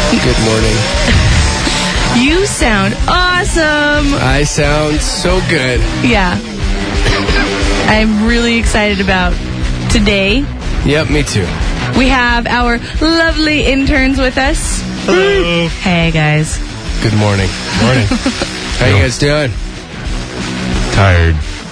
Good morning. You sound awesome. I sound so good. Yeah. I'm really excited about today. Yep, me too. We have our lovely interns with us. Hello. Hey, guys. Good morning. Morning. How you guys doing? Tired.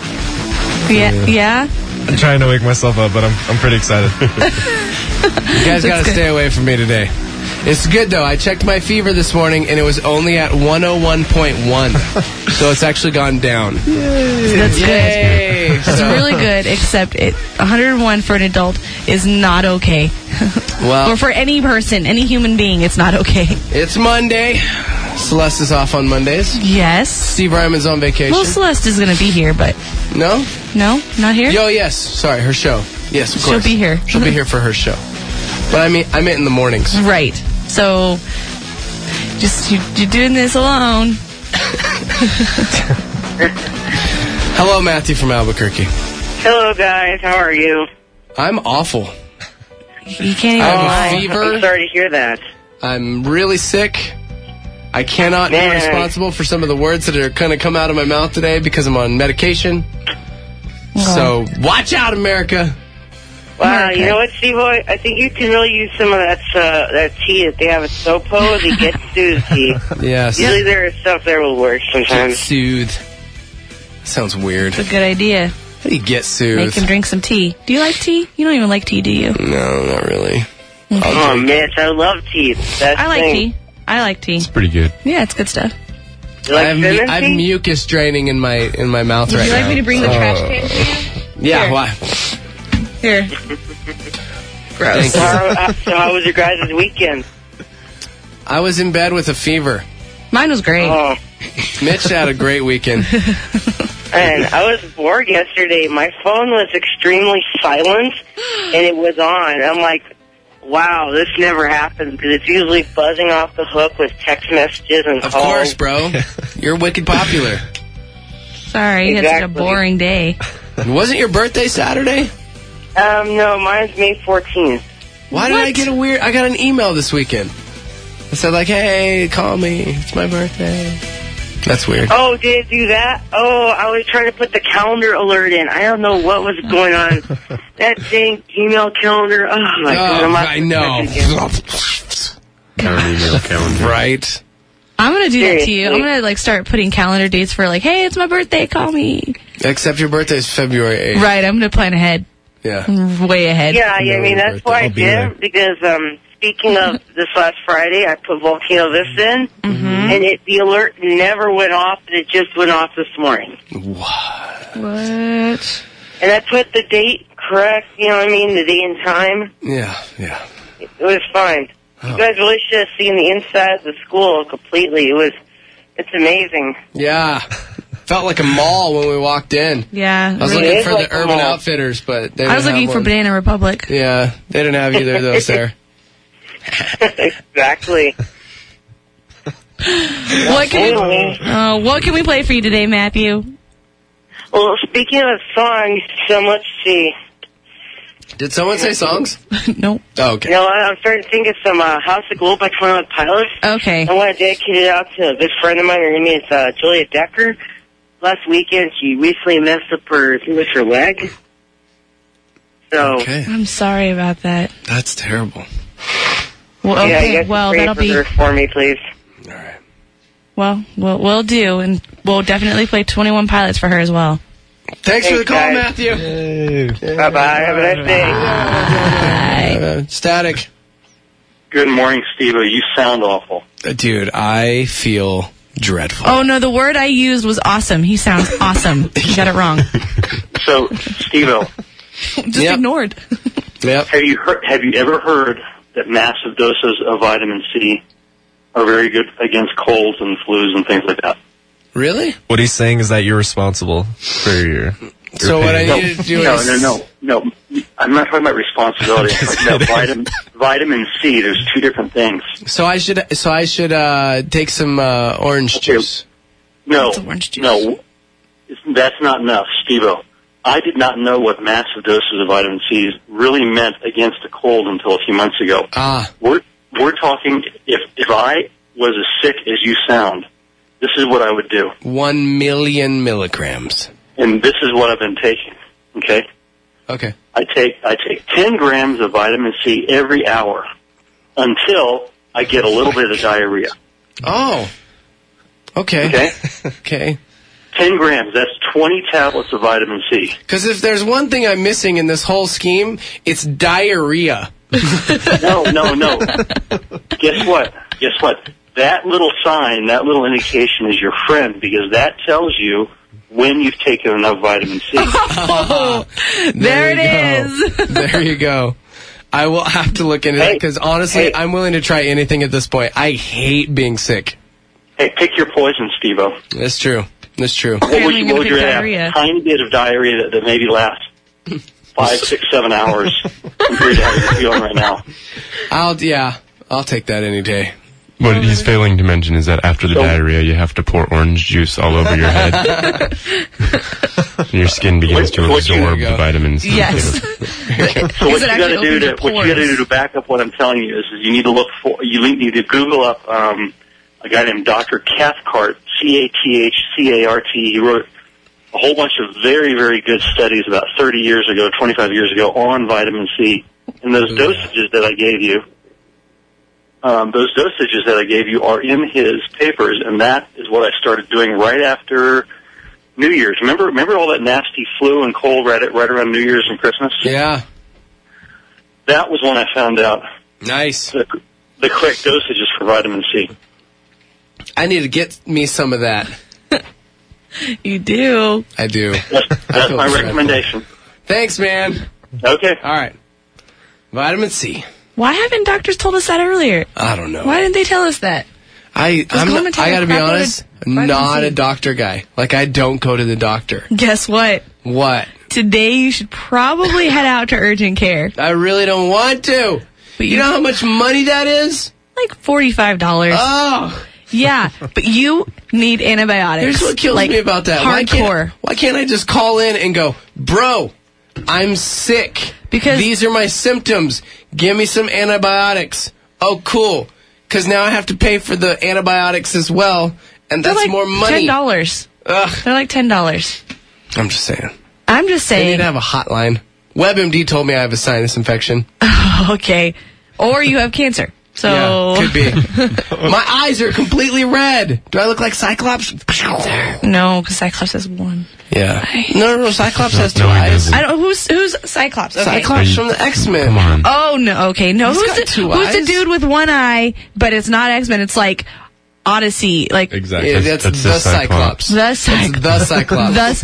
Yeah? I'm trying to wake myself up, but I'm pretty excited. You guys got to stay away from me today. It's good, though. I checked my fever this morning, and it was only at 101.1. So it's actually gone down. That's good. Yay! It's really good, except 101 for an adult is not okay. Well, Or for any person, any human being, it's not okay. it's Monday. Celeste is off on Mondays. Yes. Steve Ryman's on vacation. Well, Celeste is going to be here, but No? no, not here? Yo, yes. Sorry, her show. Yes, of She'll course. be here. She'll be here for her show. But I meant in the mornings. Right. So, you're doing this alone. Hello, Matthew from Albuquerque. Hello, guys. How are you? I'm awful. You can't even I have a lie. fever. I'm sorry to hear that. I'm really sick. I cannot be Man. responsible for some of the words that are going to come out of my mouth today because I'm on medication. So, watch out, America. Wow, Okay. you know what, Steve? I think you can really use some of that tea that they have at Sopo, the Get Soothe tea. Yes. Usually there is stuff there will work Get sometimes. soothed. Sounds weird. It's a good idea. How do you get Make him soothed? drink some tea. Do you like tea? You don't even like tea, do you? No, not really. Oh, Mitch, I love tea. That's I like tea. I like tea. It's pretty good. Yeah, it's good stuff. You like I cinnamon have tea? mucus draining in my mouth Would right you now. like me to bring the trash can to you? Yeah, Here. why? Here. Gross. Thank you. So how was your guys' weekend? I was in bed with a fever. Mine was great. Oh, Mitch had a great weekend. and I was bored yesterday. My phone was extremely silent, and it was on. I'm like, wow, this never happens because it's usually buzzing off the hook with text messages and Of calls. course, bro. You're wicked popular. Sorry, you had such a Exactly. boring day. Wasn't your birthday Saturday? No, mine's May 14th. Why did I get I got an email this weekend. It said like, hey, call me. It's my birthday. That's weird. Oh, did it do that? Oh, I was trying to put the calendar alert in. I don't know what was going on. That dang email calendar. Oh, my God. I'm not- I know. Email calendar. Right. I'm going to do that to you. I'm Seriously? going to start putting calendar dates for hey, it's my birthday, call me. Except your birthday is February 8th. Right, I'm going to plan ahead. Yeah. Way ahead. Yeah, I mean, that's why I I'll be there. did. Because, speaking of this last Friday, I put Volcano Vista in. And the alert never went off. It just went off this morning. What? And I put the date correct, you know what I mean? The date and time. Yeah. It was fine. You guys really should have seen the inside of the school completely. It's amazing. Yeah. Felt like a mall when we walked in. Yeah. I was really. looking is for like the a Urban mall. Outfitters, but they I was didn't looking have for one. Banana Republic. Yeah, they didn't have either of those there. Exactly. What can we play for you today, Matthew? Well, speaking of songs, so let's see. Did someone say songs? Nope. Oh, okay. You know what? I'm starting to think of some House of Gold by 21 Pilots. Okay. I want to dedicate it out to a good friend of mine. Her name is Julia Decker. Last weekend, she recently messed up her leg. So, Okay. I'm sorry about that. That's terrible. Well, yeah, you okay. guys Well, can pray that'll for be. her for me, please. All right. Well, we'll do, and we'll definitely play 21 Pilots for her as well. Thanks for the call, guys. Matthew. Bye-bye. Have a nice day. Static. Good morning, Steve. You sound awful. Dude, I feel dreadful. Oh no, the word I used was awesome. He sounds awesome. You got it wrong. So, Steve-O, Just Yep. ignored. Yep. have you ever heard that massive doses of vitamin C are very good against colds and flus and things like that? Really? What he's saying is that you're responsible for your So what I pain. need to do No, is... no. I'm not talking about responsibility. I'm talking about vitamin C. There's two different things. So I should take some orange juice. No, It's orange juice. no, that's not enough, Steve-O. I did not know what massive doses of vitamin C really meant against a cold until a few months ago. Ah. We're talking if if I was as sick as you sound, this is what I would do. 1 million milligrams. And this is what I've been taking, okay? Okay. I take 10 grams of vitamin C every hour until I get a little bit of diarrhea. Oh. Okay. Okay? Okay. 10 grams, that's 20 tablets of vitamin C. Because if there's one thing I'm missing in this whole scheme, it's diarrhea. No. Guess what? That little sign, that little indication is your friend, because that tells you when you've taken enough vitamin C. There it is. There you go. I will have to look into that, because honestly, I'm willing to try anything at this point. I hate being sick. Hey, pick your poison, Steve-O. That's true. That's true. What would you have? A tiny bit of diarrhea that maybe lasts 5, 6, 7 hours compared to how you're feeling right now. I'll take that any day. What he's failing to mention is that after the diarrhea, you have to pour orange juice all over your head. And your skin begins to absorb the vitamins. Yes. So what you got to do to back up what I'm telling you is you need to need to Google up a guy named Dr. Cathcart, Cathcart. He wrote a whole bunch of very, very good studies about 30 years ago, 25 years ago on vitamin C. And those dosages that I gave you, are in his papers, and that is what I started doing right after New Year's. Remember all that nasty flu and cold right around New Year's and Christmas? Yeah. That was when I found out. Nice. The correct dosages for vitamin C. I need to get me some of that. You do. I do. That's my recommendation. Thanks, man. Okay. All right. Vitamin C. Why haven't doctors told us that earlier? I don't know. Why didn't they tell us that? I got to be honest, I'm not a doctor guy. Like, I don't go to the doctor. Guess what? What? Today you should probably head out to urgent care. I really don't want to. But you know how much money that is? Like $45. Oh. Yeah, but you need antibiotics. Here's what kills me about that. Hardcore. Why can't I just call in and go, bro, I'm sick. Because these are my symptoms. Give me some antibiotics. Oh, cool. Because now I have to pay for the antibiotics as well, and that's like more money. $10. Ugh. They're like $10. I'm just saying. They need to have a hotline. WebMD told me I have a sinus infection. Okay. Or you have cancer. So yeah, could be. My eyes are completely red. Do I look like Cyclops? No, because Cyclops has one. Yeah. No, Cyclops has two eyes. I don't. Who's Cyclops? Okay. Cyclops from the X-Men. Come on. Oh no. Okay. No. Who's the dude with one eye? But it's not X-Men. It's like Odyssey. Like exactly. Yeah, that's the Cyclops. The Cyclops.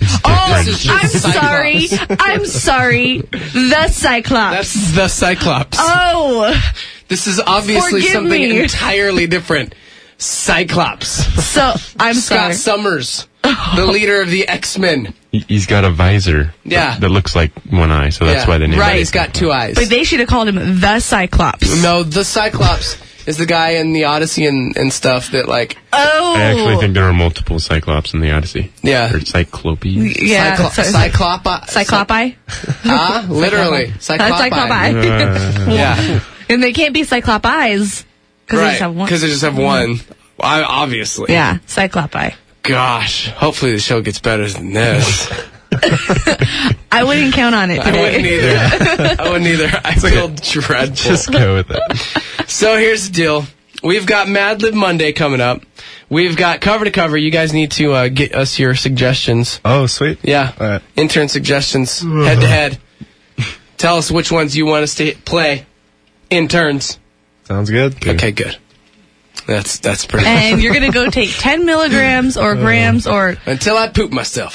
I'm sorry. The Cyclops. That's the Cyclops. Oh. This is obviously something entirely different. Cyclops. So I'm Scott Summers, the leader of the X-Men. He's got a visor. Yeah. That looks like one eye, so that's why they named it. Right, he's got two eyes. But they should have called him the Cyclops. No, the Cyclops is the guy in the Odyssey and stuff that like. Oh. I actually think there are multiple Cyclops in the Odyssey. Yeah. Or Cyclopes. Yeah. Cyclopi. Literally. Cyclopi. Yeah. And they can't be Cyclop eyes because they just have one. Because they just have one. Obviously. Yeah, Cyclopi. Gosh, hopefully the show gets better than this. I wouldn't count on it today. I wouldn't either. I feel dreadful. Just go with it. So here's the deal. We've got Mad Lib Monday coming up. We've got Cover to Cover. You guys need to get us your suggestions. Oh, sweet. Yeah. All right. Intern suggestions, head to head. Tell us which ones you want us to play. Interns. Sounds good. Okay, good. That's pretty. And you're gonna go take 10 milligrams or grams or until I poop myself.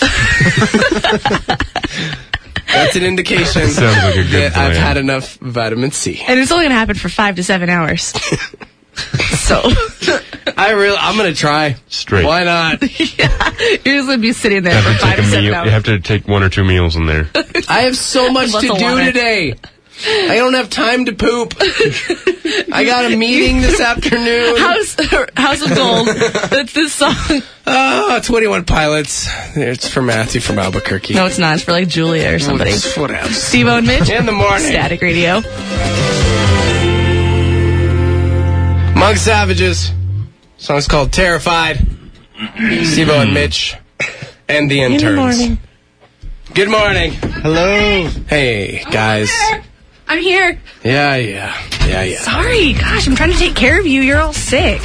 That's an indication Sounds like a good that plan. I've had enough vitamin C. And it's only gonna happen for 5 to 7 hours. So I'm gonna try. Straight. Why not? Yeah, you're just gonna be sitting there for 5 to 7 hours. You have to take 1 or 2 meals in there. I have so much to do today. I don't have time to poop. I got a meeting this afternoon. House of Gold. That's this song. 21 Pilots. It's for Matthew from Albuquerque. No, it's not. It's for like Julia or somebody. Whatever. Steve-O and Mitch. In the morning. Static Radio. Among Savages. Song's called Terrified. Steve-O and Mitch. And the interns. Good morning. Good morning. Hello. Hey, guys. I'm here. Yeah. Sorry. Gosh, I'm trying to take care of you. You're all sick.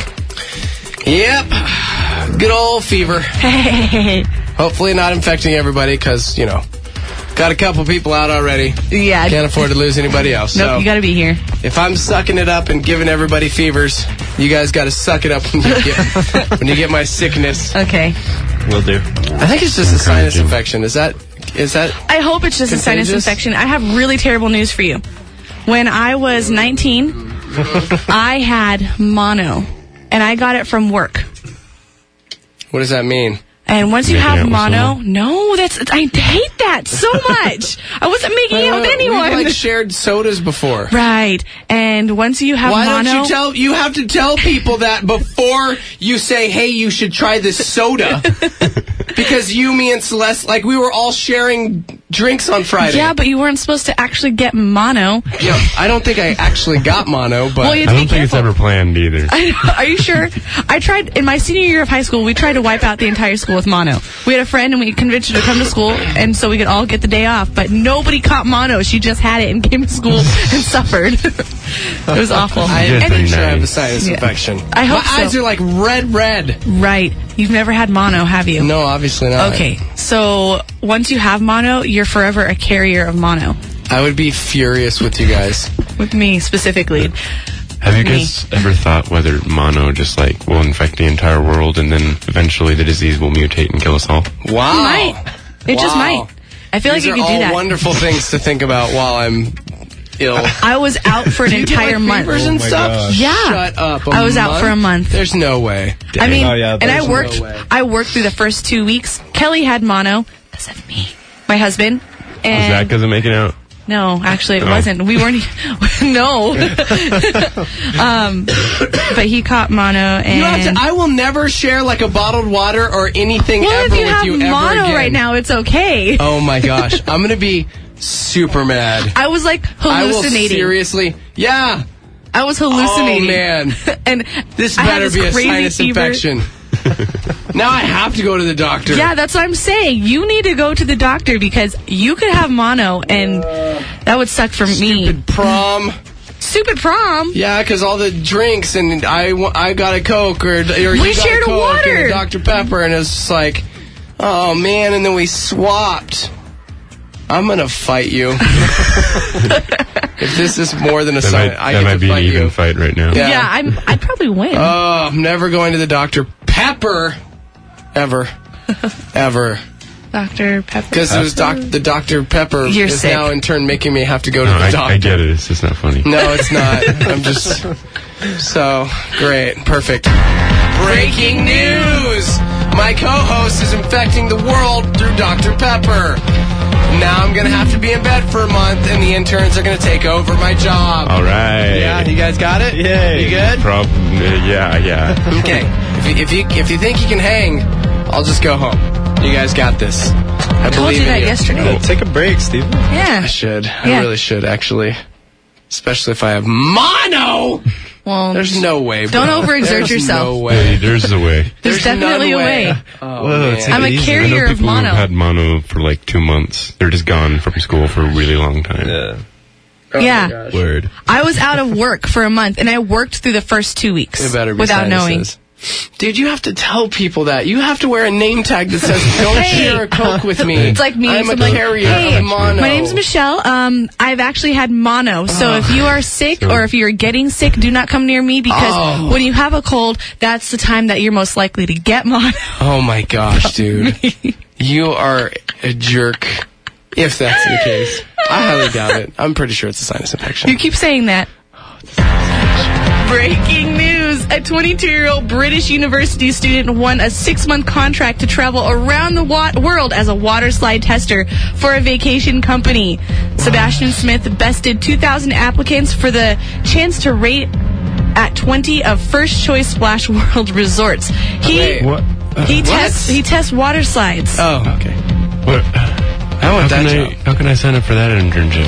Yep. Good old fever. Hey. Hopefully not infecting everybody because, got a couple people out already. Yeah. Can't afford to lose anybody else. Nope, so you got to be here. If I'm sucking it up and giving everybody fevers, you guys got to suck it up when you get my sickness. Okay. Will do. I think it's just a sinus infection. Is that? I hope it's just contagious? a sinus infection. I have really terrible news for you. When I was 19, I had mono, and I got it from work. What does that mean? And once you Making have out with mono, someone? I hate that so much. I wasn't making out with anyone. We've shared sodas before. Right. And once you have Why mono, don't you have to tell people that before you say, hey, you should try this soda. Because you, me, and Celeste, we were all sharing drinks on Friday. Yeah, but you weren't supposed to actually get mono. Yeah, I don't think I actually got mono, but Well, you I don't think it's ever planned either. Are you sure? I tried, in my senior year of high school, we tried to wipe out the entire school with mono. We had a friend and we convinced her to come to school, and so we could all get the day off, but nobody caught mono. She just had it and came to school and suffered. It was awful. I am pretty sure I have a sinus Yeah. infection. I hope My eyes so. are like red. Right. You've never had mono, have you? No, obviously not. Okay, so once you have mono, you're forever a carrier of mono. I would be furious with you guys. With me, specifically. Have you guys ever thought whether mono just will infect the entire world and then eventually the disease will mutate and kill us all? Wow. It might. It just might. I feel These like you are could do all that. wonderful things to think about while I'm ill. I was out for an Do you get, entire month. fevers and stuff? Yeah. Shut up. I was out for a month. There's no way. I mean, Oh, yeah, and I there's worked. no way. I worked through the first 2 weeks. Kelly had mono because of me, my husband. Was And that because of making out? no, actually, it Oh. wasn't. We weren't. No. But he caught mono, and I will never share a bottled water or anything well, ever if you with have you ever mono again. right now, it's okay. Oh my gosh. I'm going to be super mad. I was I will hallucinating. seriously. Yeah. I was hallucinating. Oh man. And This I had better this be a crazy sinus fever. infection. Now I have to go to the doctor. Yeah, that's what I'm saying. You need to go to the doctor because you could have mono, and that would suck for me. Stupid prom. Stupid prom. Yeah, because all the drinks, and I got a Coke, or you got shared a a Coke water. and a Dr. Pepper, and it's just like, oh man, and then we swapped. I'm going to fight you. If this is more than a sign, I That get might to be an fight even you. fight right now. Yeah. I'd probably win. Oh, I'm never going to the Dr. Pepper. Ever. Dr. Pepper. Because it was the Dr. Pepper You're is sick. now in turn making me have to go to No, the doctor. I get it. It's just not funny. No, it's not. I'm just so great. Perfect. Breaking news! My co-host is infecting the world through Dr. Pepper. Now I'm going to have to be in bed for a month, and the interns are going to take over my job. All right. Yeah, you guys got it? Yay. You good? Yeah. Okay. If you think you can hang, I'll just go home. You guys got this. I told believe you in that you. yesterday. Take a break, Steve. Yeah. I should. I Yeah. really should, actually. Especially if I have mono. Well, There's no way. Don't bro. overexert There's yourself. No way. There's a way. there's definitely none a way. Oh, Whoa, man. take it I'm a easy. I carrier know of people mono. who've had mono for 2 months. They're just gone from school for a really long time. Yeah. Oh, my Yeah. gosh. Word. I was out of work for a month, and I worked through the first 2 weeks It better be without knowing. sinuses. Dude, you have to tell people that. You have to wear a name tag that says, don't Hey. share a Coke with me. It's like me. I'm so a I'm like, carrier hey, of mono. my name's Michelle. I've actually had mono. So if you are sick or if you're getting sick, do not come near me because when you have a cold, that's the time that you're most likely to get mono. Oh my gosh, dude. You are a jerk. If that's the case. I highly doubt it. I'm pretty sure it's a sinus infection. You keep saying that. Breaking news. A 22-year-old British university student won a 6-month contract to travel around the world as a water slide tester for a vacation company. Sebastian Smith bested 2,000 applicants for the chance to rate at 20 of first-choice Splash World resorts. Wait, What? He tests water slides. Oh, okay. What? How can I sign up for that internship?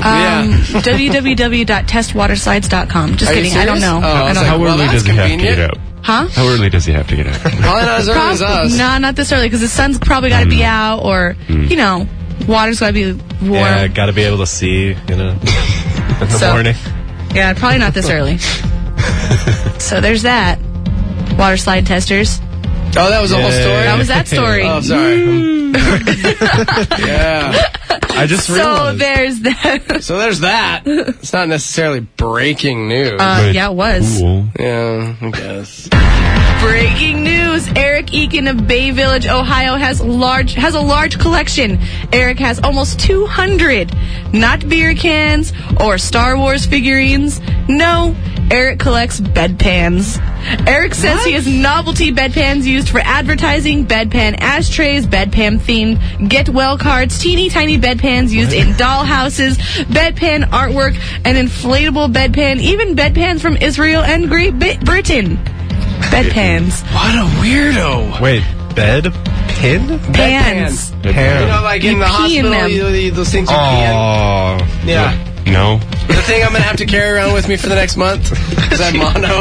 www.testwaterslides.com. Just kidding. I don't know. How early does he have to get out? Huh? How early does he have to get out? Probably not as early as us. No, not this early, because the sun's probably got to be out, or, you know, water's got to be warm. Yeah, got to be able to see, in the morning. Yeah, probably not this early. So there's that. Water slide testers. Oh, that was the whole story? That was that story. Oh, sorry. Yeah. I just realized. So there's that. It's not necessarily breaking news. Yeah, it was. Cool. Yeah, I guess. Breaking news. Eric Eakin of Bay Village, Ohio has a large collection. Eric has almost 200. Not beer cans or Star Wars figurines. No, Eric collects bedpans. Eric says he has novelty bedpans used for advertising, bedpan ashtrays, bedpan themed get well cards, teeny tiny bedpans used in dollhouses, bedpan artwork, an inflatable bedpan, even bedpans from Israel and Great Britain. Bedpans. What a weirdo. Wait, bed? Pin? Pans. Pan. You know, like in the hospital, those things you pee in. Oh. Yeah. No. The thing I'm going to have to carry around with me for the next month is that mono.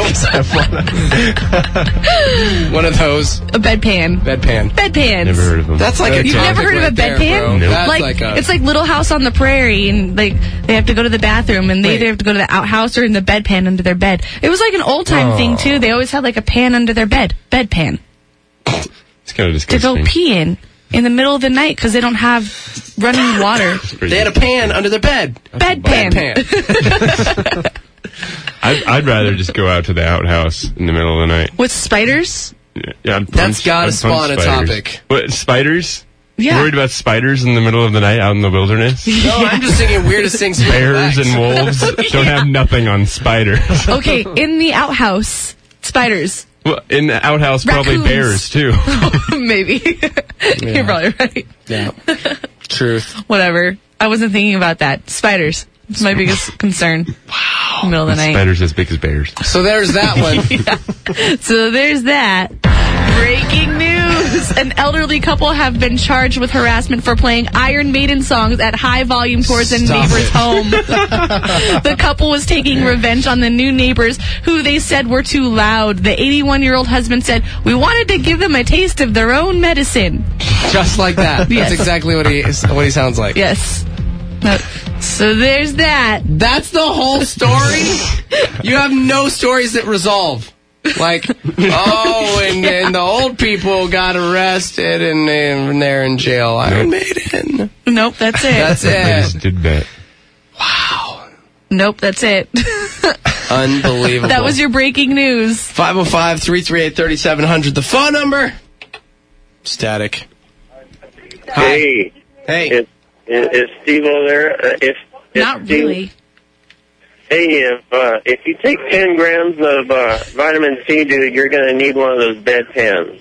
One of those. A bedpan. Bedpans. Never heard of them. That's like You've never heard of a bedpan? Nope. That's it's like Little House on the Prairie, and like they have to go to the bathroom, and they either have to go to the outhouse or in the bedpan under their bed. It was like an old time thing too. They always had like a pan under their bed, bedpan, It's kind of to disgusting. go pee in the middle of the night because they don't have running water. They had a pan under their bed. Bedpan. I'd rather just go out to the outhouse in the middle of the night. With spiders? Yeah, That's gotta spawn a topic. What, spiders? Yeah. You worried about spiders in the middle of the night out in the wilderness? No, I'm just thinking weirdest things. Bears and wolves don't have nothing on spiders. Okay, in the outhouse, spiders. Well, in the outhouse, probably Raccoons. bears, too. Maybe. You're probably right. Yeah. Truth. Whatever. I wasn't thinking about that. Spiders. It's my biggest concern. Wow. Middle of the night. Spiders as big as bears. So there's that one. So there's that. Breaking news! An elderly couple have been charged with harassment for playing Iron Maiden songs at high volume towards a neighbor's home. The couple was taking revenge on the new neighbors who they said were too loud. The 81-year-old husband said, "We wanted to give them a taste of their own medicine." Just like that. Yes. That's exactly what he sounds like. Yes. So there's that. That's the whole story? You have no stories that resolve. Like, and the old people got arrested and they're in jail. Iron Maiden. Nope, that's it. That's I just it. did that. Wow. Nope, that's it. Unbelievable. That was your breaking news. 505-338-3700. The phone number. Static. Hey. Hey. Is Steve over there? Not really. Hey, if you take 10 grams of vitamin C, dude, you're going to need one of those bedpans.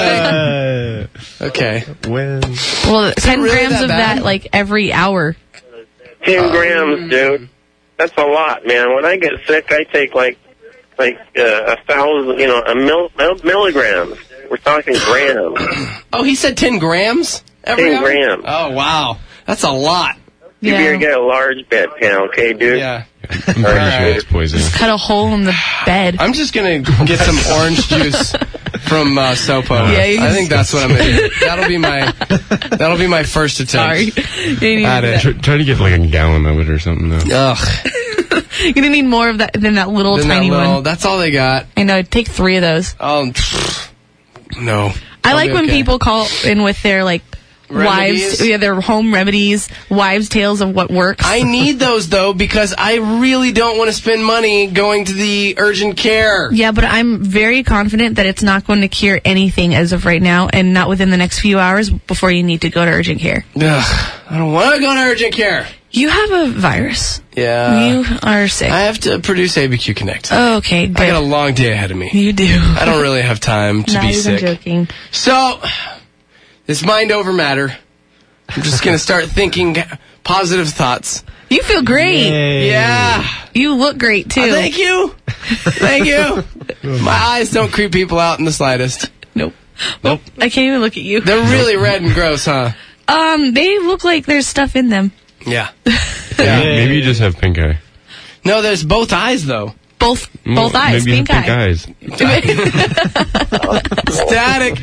Okay. When? Well, 10 really grams that of bad? that, like, every hour. 10 grams, dude. That's a lot, man. When I get sick, I take like 1,000, milligrams. We're talking grams. Oh, he said 10 grams? Every 10 hour? grams. Oh, wow. That's a lot. You better get a large bedpan, okay, dude? Yeah. I'm pretty sure it's poisonous. Cut a hole in the bed. I'm just going to get some orange juice from Sopo. Yeah, you I think that's what I'm going to do. That'll be my first attempt. Sorry. You At it. Try to get like a gallon of it or something, though. Ugh. You're going to need more of that than that little tiny one. That's all they got. I know. Take 3 of those. Oh, no. I like when okay. people call in with their, like, Remedies? wives, their home remedies, wives' tales of what works. I need those, though, because I really don't want to spend money going to the urgent care. Yeah, but I'm very confident that it's not going to cure anything as of right now, and not within the next few hours before you need to go to urgent care. Ugh, I don't want to go to urgent care. You have a virus. Yeah. You are sick. I have to produce ABQ Connect. Okay, good. I got a long day ahead of me. You do. I don't really have time to Not be even sick. joking. So, it's mind over matter. I'm just going to start thinking positive thoughts. You feel great. Yeah. You look great, too. Thank you. Thank you. My eyes don't creep people out in the slightest. Nope. I can't even look at you. They're really red and gross, huh? They look like there's stuff in them. Yeah. Maybe you just have pink eye. No, there's both eyes, though. Both eyes, maybe you pink have eye. pink eyes. Static.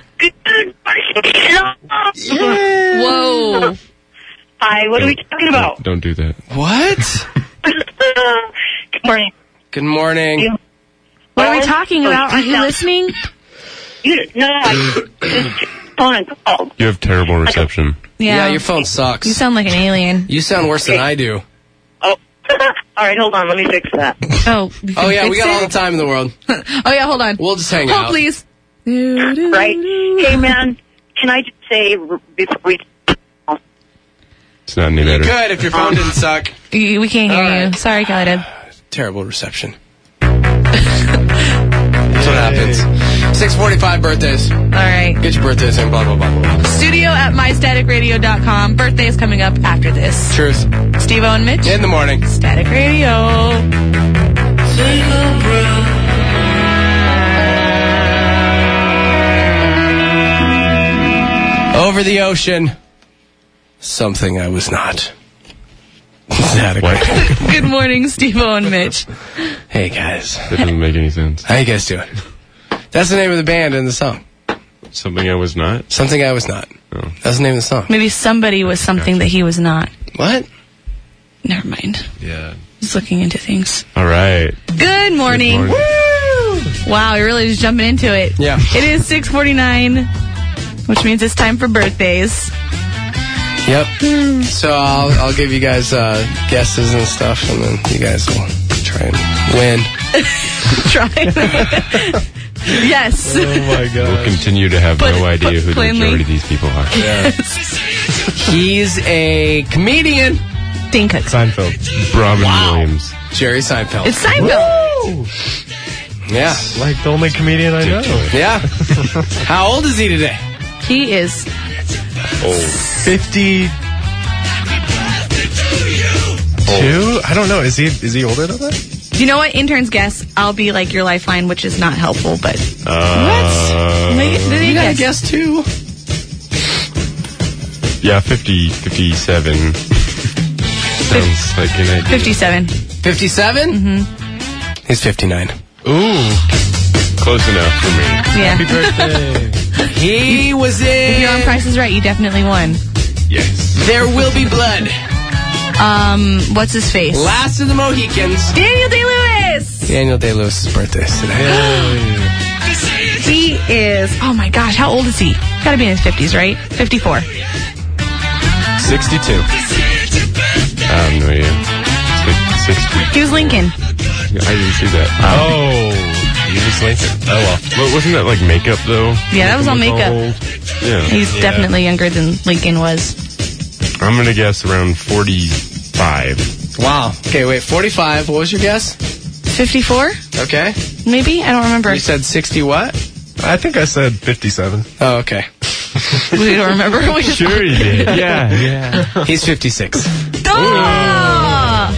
Whoa. Hi, what are we talking about? Don't do that. What? Good morning. Good morning. What are we talking about? Are you listening? No, I just phone and called. You have terrible reception. Yeah, your phone sucks. You sound like an alien. You sound worse than I do. Oh, all right, hold on. Let me fix that. Oh, We got all the time in the world. Oh, yeah, hold on. We'll just hang Hold, out. please. Right? Hey, man, can I just say before we... It's not any better. Good if your phone didn't suck. We can't hear All right. you. Sorry, Khalid. Terrible reception. That's what happens. 6:45 birthdays. All right. Get your birthdays in, blah, blah, blah, blah, blah. Studio at mystaticradio.com. Birthday is coming up after this. Truth. Steve-O and Mitch. In the morning. Static Radio. Over the ocean. Something I was not. Static. Good morning, Steve-O and Mitch. Hey, guys. That doesn't make any sense. How you guys doing? That's the name of the band in the song. Something I was not? Something I was not. Oh. That's the name of the song. Maybe somebody was something that he was not. What? Never mind. Yeah. Just looking into things. All right. Good morning. Good morning. Woo! Wow, you're really just jumping into it. Yeah. It is 6:49, which means it's time for birthdays. Yep. So I'll give you guys guesses and stuff, and then you guys will try and win. Try. Yes. Oh my god. We'll continue to have no idea who the plainly. majority of these people are. He's a comedian. Dane Cook. Seinfeld. Robin Williams. Jerry Seinfeld. It's Seinfeld. Yeah. Like the only comedian I know. Yeah. How old is he today? He is. Old. 52? I don't know. Is he older than that? You know what? Interns guess. I'll be like your lifeline, which is not helpful, but. What? You gotta guess too. Yeah, 57. Sounds like an idea. 57. 57? Mm-hmm. He's 59. Ooh. Close enough for me. Yeah. Happy birthday. He was If you're on in Price is Right, you definitely won. Yes. There Will Be Blood. What's his face? Last of the Mohicans. Daniel Day-Lewis! Daniel Day-Lewis' birthday is today. He is. Oh my gosh, how old is he? Gotta be in his 50s, right? 54. 62. I have no idea. It's like 60. He was Lincoln. I didn't see that. Oh. You just Lincoln. Oh well. But wasn't that like makeup though? Yeah, that was all makeup. Old? Yeah. He's definitely younger than Lincoln was. I'm gonna guess around 45. Wow. Okay, wait, 45. What was your guess? 54? Okay. Maybe? I don't remember. You said 60 what? I think I said 57. Oh, okay. We don't remember. We just Sure you did. Yeah. He's 56. Ah!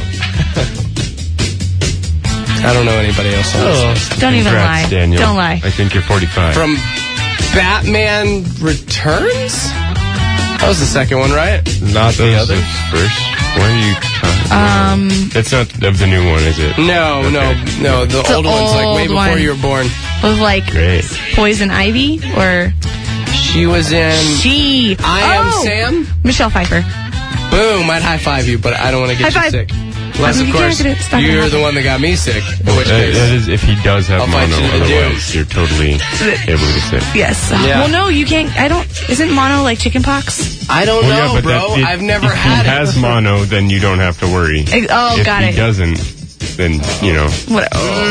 I don't know anybody else on this list. Don't even lie. Congrats, Daniel. Don't lie. I think you're 45. From Batman Returns? That was the second one, right? Not the other. First. Why are you talking? It's not of the new one, is it? No. The old one's like way old before one. you were born. Was like Great. Poison Ivy or She was in she. I Am Sam. Michelle Pfeiffer. Boom, I'd high five you, but I don't want to get High you five. sick. Unless, of You course, can't get it. It's not gonna you're the happen. one that got me sick. In which That case, is if he does have I'll fight mono. you to the Otherwise, doom. you're totally able to get sick. Yes. Yeah. Well, no, you can't. I don't. Isn't mono like chickenpox? I don't know, bro. I've never had If he it. has mono, then you don't have to worry. Oh, if got he it. doesn't, then, you know. What?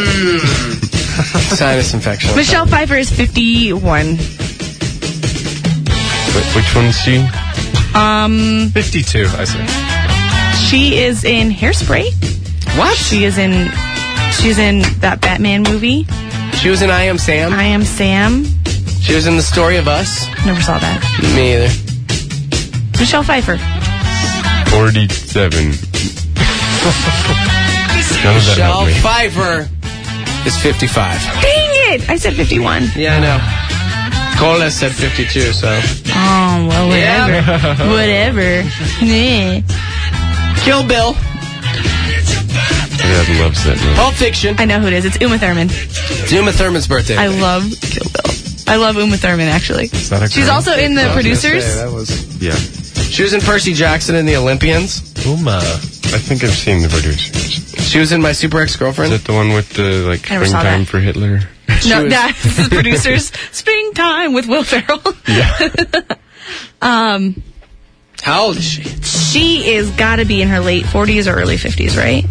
Sinus infection. Michelle Pfeiffer is 51. Which one's she? 52, I say. She is in Hairspray. What? She's in that Batman movie. She was in I Am Sam. I Am Sam. She was in The Story of Us. Never saw that. Me either. Michelle Pfeiffer. 47. None of that Michelle helped me. Pfeiffer is 55. Dang it! I said 51. Yeah, I know. Cola said 52, so. Oh, well, whatever. Whatever. Nah. Kill Bill. Dad loves that movie. Pulp Fiction. I know who it is. It's Uma Thurman. It's Uma Thurman's birthday. I love Kill Bill. I love Uma Thurman, actually. She's also in The Producers. Yeah. She was in Percy Jackson and the Olympians. Uma. I think I've seen The Producers. She was in My Super Ex-Girlfriend. Is that the one with the, like, I never saw springtime that. for Hitler? No, that's The Producers. Springtime with Will Ferrell. Yeah. How old is she? She is got to be in her late 40s or early 50s, right?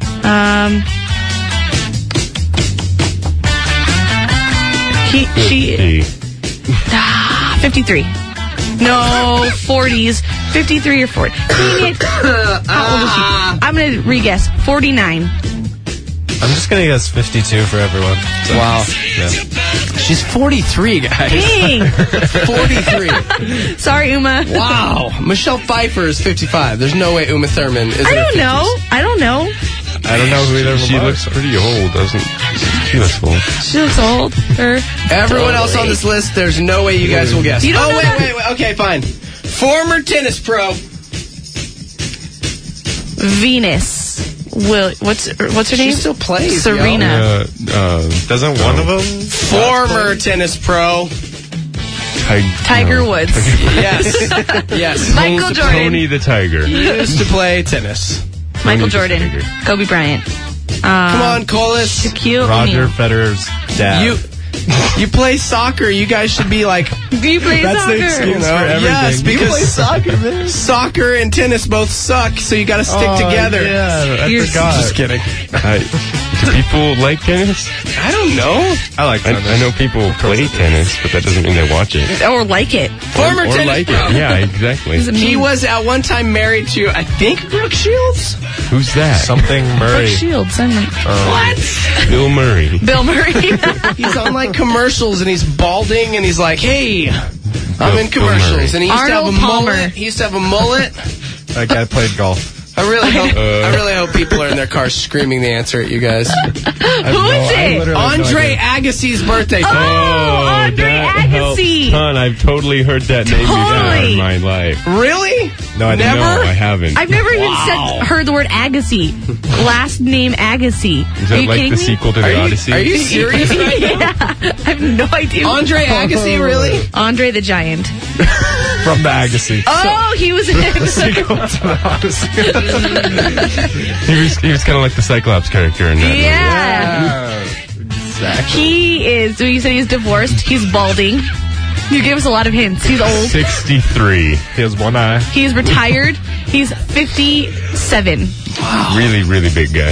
She 53. No, 40s. 53 or 40. Dang it. How old is she? I'm going to re-guess. 49. I'm just going to guess 52 for everyone. So, Wow. Yeah. She's 43, guys. Dang. 43. Sorry, Uma. Wow. Michelle Pfeiffer is 55. There's no way Uma Thurman is in her I don't 50s. know. I don't know. I don't know who either of them She are. looks pretty old, doesn't she? Looks old. She looks old. Her. Everyone else on this list, there's no way you guys will guess. You don't know wait. that? Okay, fine. Former tennis pro. Venus. What's her She name? still plays. Serena. Doesn't one of them? Former tennis pro. Tiger Woods. Yes. Yes. Michael Jordan. Tony the Tiger. Used to play tennis. Michael Tony the Jordan. Tiger. Kobe Bryant. Come on, Colas. Shaquille Roger O'Neal. Federer's dad. You play soccer. You guys should be like, Do you play That's soccer? the excuse you know, for everything. yes, because you play soccer, man. soccer and tennis both suck, so you got to stick together. Yeah, I You're forgot. Just kidding. Do people like tennis? I don't know. I like I tennis. know people play tennis, but that doesn't mean they watch it. Or like it. Former or tennis like pro. it. Yeah, exactly. He was at one time married to, I think, Brooke Shields. Who's that? Something Murray. Brooke Shields. What? Bill Murray. Bill Murray. He's on like commercials and he's balding and he's like, "Hey, I'm in Bill Murray. commercials." And he used to have Arnold a Palmer. mullet. He used to have a mullet. That guy played golf. I really hope people are in their cars screaming the answer at you guys. Who is it? Andre Agassi's birthday. Oh, Andre that helps Agassi. ton. I've totally heard that name before Totally. in my life. Really? No, I didn't No, Never? I haven't. I've never even heard the word Agassi. Last name Agassi. Is Are that you like kidding the me? sequel to the Odyssey? Are you serious right now? Yeah. I have no idea. Andre Agassi, really? Andre the Giant. From the Agassi. Oh, he was in He was kind of like the Cyclops character in that Yeah. Exactly. He is, you said he's divorced. He's balding. You gave us a lot of hints. He's movie. old. 63. He has one eye. He's retired. He's 57. Really, really big guy.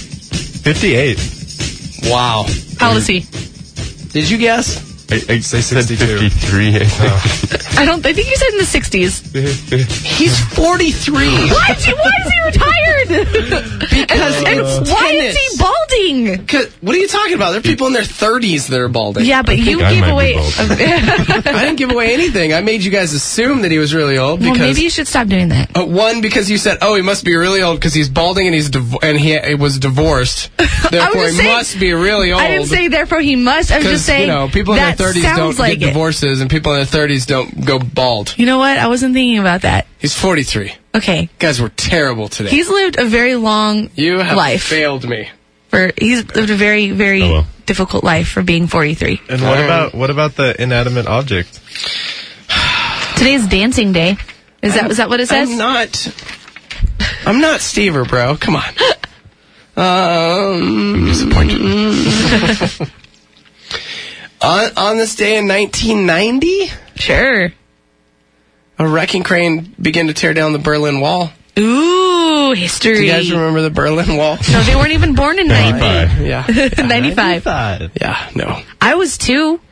58. Wow. How old is he? Did you guess? I Say said 62. 53. I think. I think you said in the 60s. He's 43. What? Why is he retired? Because it's Why tennis. is he balding? 'Cause- what are you talking about? There are people in their 30s that are balding. Yeah, but you think I gave might be away. bald. I didn't give away anything. I made you guys assume that he was really old Well, because maybe you should stop doing that. one, because you said, "Oh, he must be really old because he's balding and he was divorced. Therefore, just he saying- must be really old." I didn't say therefore he must. I was just saying people in their that 30s sounds don't like get it. divorces, and people in their 30s don't go bald. You know what? I wasn't thinking about that. He's 43. Okay. You guys were terrible today. He's lived a very long You have life. failed me. He's lived a very, very Oh, well. difficult life for being 43. And what about the inanimate object? Today's dancing day. Is that what it says? I'm not Stever, bro. Come on. I'm disappointed. On this day in 1990, Sure. a wrecking crane began to tear down the Berlin Wall. Ooh, history. Do you guys remember the Berlin Wall? No, they weren't even born in 90. 95. Yeah. 95. Yeah, no. I was 2.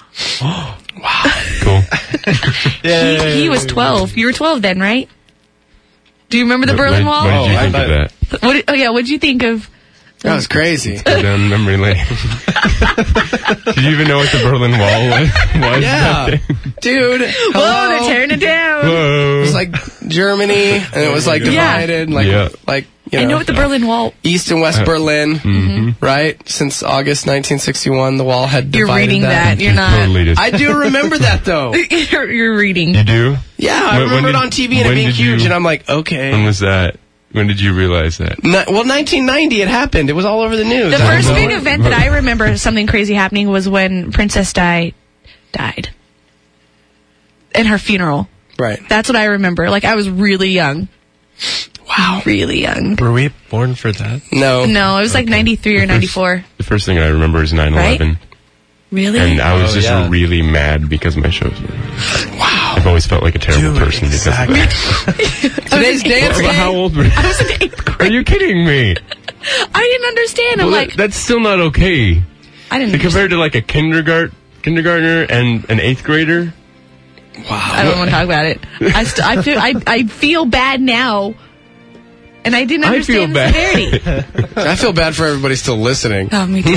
Cool. He was 12. You were 12 then, right? Do you remember the Berlin Wall? What did you think I of that? What'd you think of? That was crazy. Go down memory lane. Did you even know what the Berlin Wall was? Yeah. Dude. Whoa, hello? they're tearing it down. It Whoa. was like Germany, and it was like Yeah. divided, Yeah. like I know what the Berlin Wall. East and West Berlin, right? Since August 1961, the wall had divided. You're reading that. You're not. Totally I do remember that, though. You're reading. You do? Yeah, I remember it on TV and it being huge, and I'm like, okay. When was that? When did you realize that? Well, 1990 it happened. It was all over the news. The first big event that I remember something crazy happening was when Princess Di died. And her funeral. Right. That's what I remember. Like, I was really young. Wow. Really young. Were we born for that? No. No, it was like 93 or 94. The first thing I remember is 9/11. Right? Really? And I was just yeah. really mad because my shows were. Wow. I've always felt like a terrible person because of that. Today's dance Well, game. how old were you? I was in 8th grade. Are you kidding me? I didn't understand. I'm Well, like, that's still not okay. I didn't Compared to like a kindergartner and an 8th grader. I don't want to talk about it. I feel bad now. And I didn't understand the severity. I feel bad for everybody still listening. Oh, me too.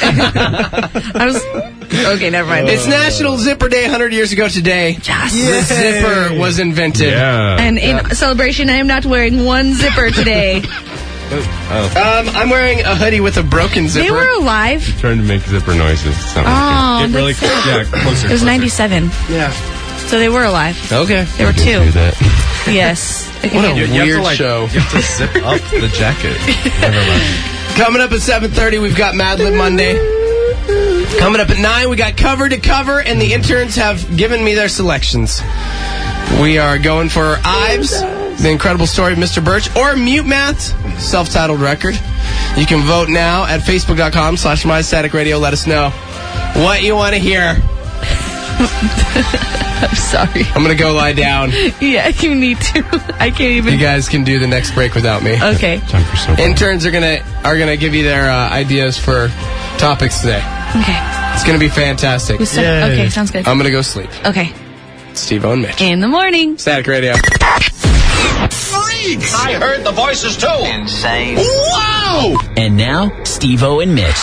Okay, never mind. It's National Zipper Day 100 years ago today. Yes. The zipper was invented. Yeah. And in celebration, I am not wearing one zipper today. I'm wearing a hoodie with a broken zipper. They were alive. Trying to make zipper noises. It's not Oh, Get really closer. it was 97. Yeah. So they were alive. Okay. They were working. two. Do that. Yes. What a You have weird to, like, show. You have to zip up the jacket. Never mind. Coming up at 7:30, we've got Mad Lib Monday. Coming up at 9, we got Cover to Cover, and the interns have given me their selections. We are going for Ives, The Incredible Story of Mr. Birch, or Mute Math, self-titled record. You can vote now at facebook.com/MyStaticRadio. Let us know what you want to hear. I'm sorry. I'm going to go lie down. Yeah, you need to. I can't even. You guys can do the next break without me. Okay. Time for soap. Interns are gonna give you their ideas for topics today. Okay. It's gonna be fantastic. Okay, sounds good. I'm gonna go sleep. Okay. Steve-O and Mitch. In the morning. Static Radio. Freaks! I heard the voices too. Insane. Whoa! And now, Steve-O and Mitch.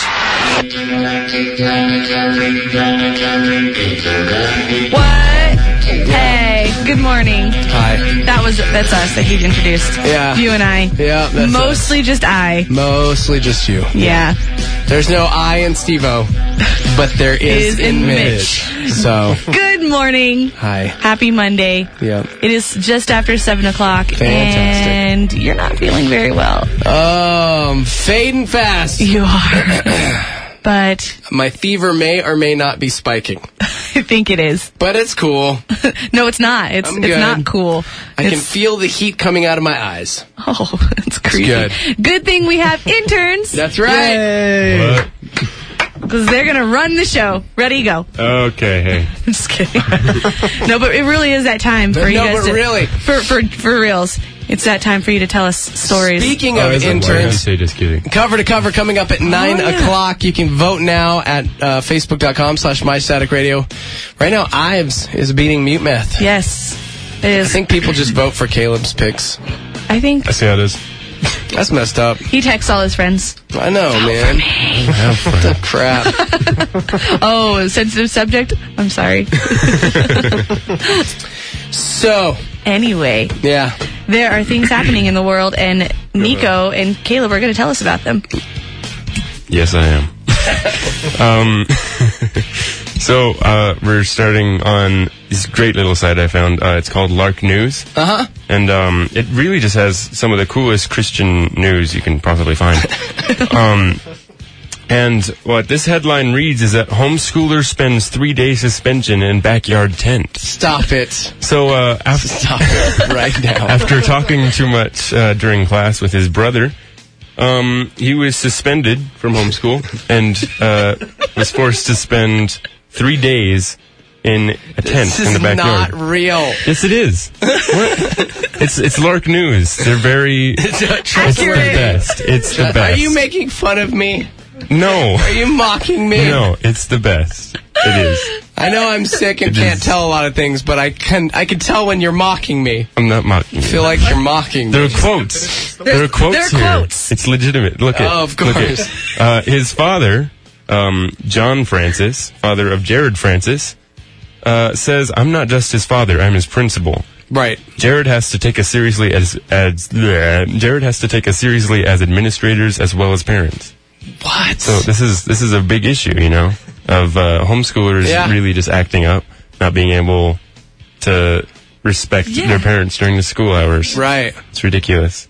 What? Hey, good morning. Hi. That's us that he introduced. Yeah. You and I. Yeah, that's Mostly just I. Mostly just you. Yeah. There's no I in Steve-O, but there is in Mitch. So, Good morning. hi. Happy Monday. Yeah. It is just after 7 o'clock. Fantastic. And you're not feeling very well. Fading fast. You are. But My fever may or may not be spiking, I think it is. but it's cool. No, it's not. It's I'm good. not cool. I can It's- feel the heat coming out of my eyes. Oh, it's creepy. good. Good thing we have interns. That's right. What? Because they're going to run the show. Ready, go. Okay, hey. I'm just kidding. No, but it really is that time for you No, guys but to... really. For reals. It's that time for you to tell us stories. Speaking Oh, of is it? Why did you interns, say just kidding? Cover to Cover coming up at 9 yeah. o'clock. You can vote now at facebook.com/MyStaticRadio. Right now, Ives is beating Mute Math. Yes, it I is. think people just vote for Caleb's picks. I think I see how it is. That's messed up. he texts all his friends. I know, man. What the crap. Oh, sensitive subject? I'm sorry. So, Anyway, yeah. there are things happening in the world, and Nico and Caleb are going to tell us about them. Yes, I am. So, we're starting on this great little site I found. It's called Lark News. Uh-huh. And it really just has some of the coolest Christian news you can possibly find. And what this headline reads is that homeschooler spends 3-day suspension in backyard tent. Stop it. So, Stop it right now. after talking too much during class with his brother, he was suspended from homeschool and was forced to spend 3 days in a tent This in the is backyard. not real. Yes, it is. What? It's Lark News. They're very. It's the Accurate. best. It's the Are best. you making fun of me? No. Are you mocking me? No, it's the best. It is. I know I'm sick and It can't is. tell a lot of things, but I can tell when you're mocking me. I'm not mocking I you. feel like you're mocking There me. are quotes. There are quotes there are here. quotes. It's legitimate. Look at. Oh, of look course. at. His father, John Francis, father of Jared Francis, says, "I'm not just his father. I'm his principal. Right. Jared has to take us seriously as administrators as well as parents. What? So this is a big issue, of homeschoolers really just acting up, not being able to respect their parents during the school hours. Right. It's ridiculous.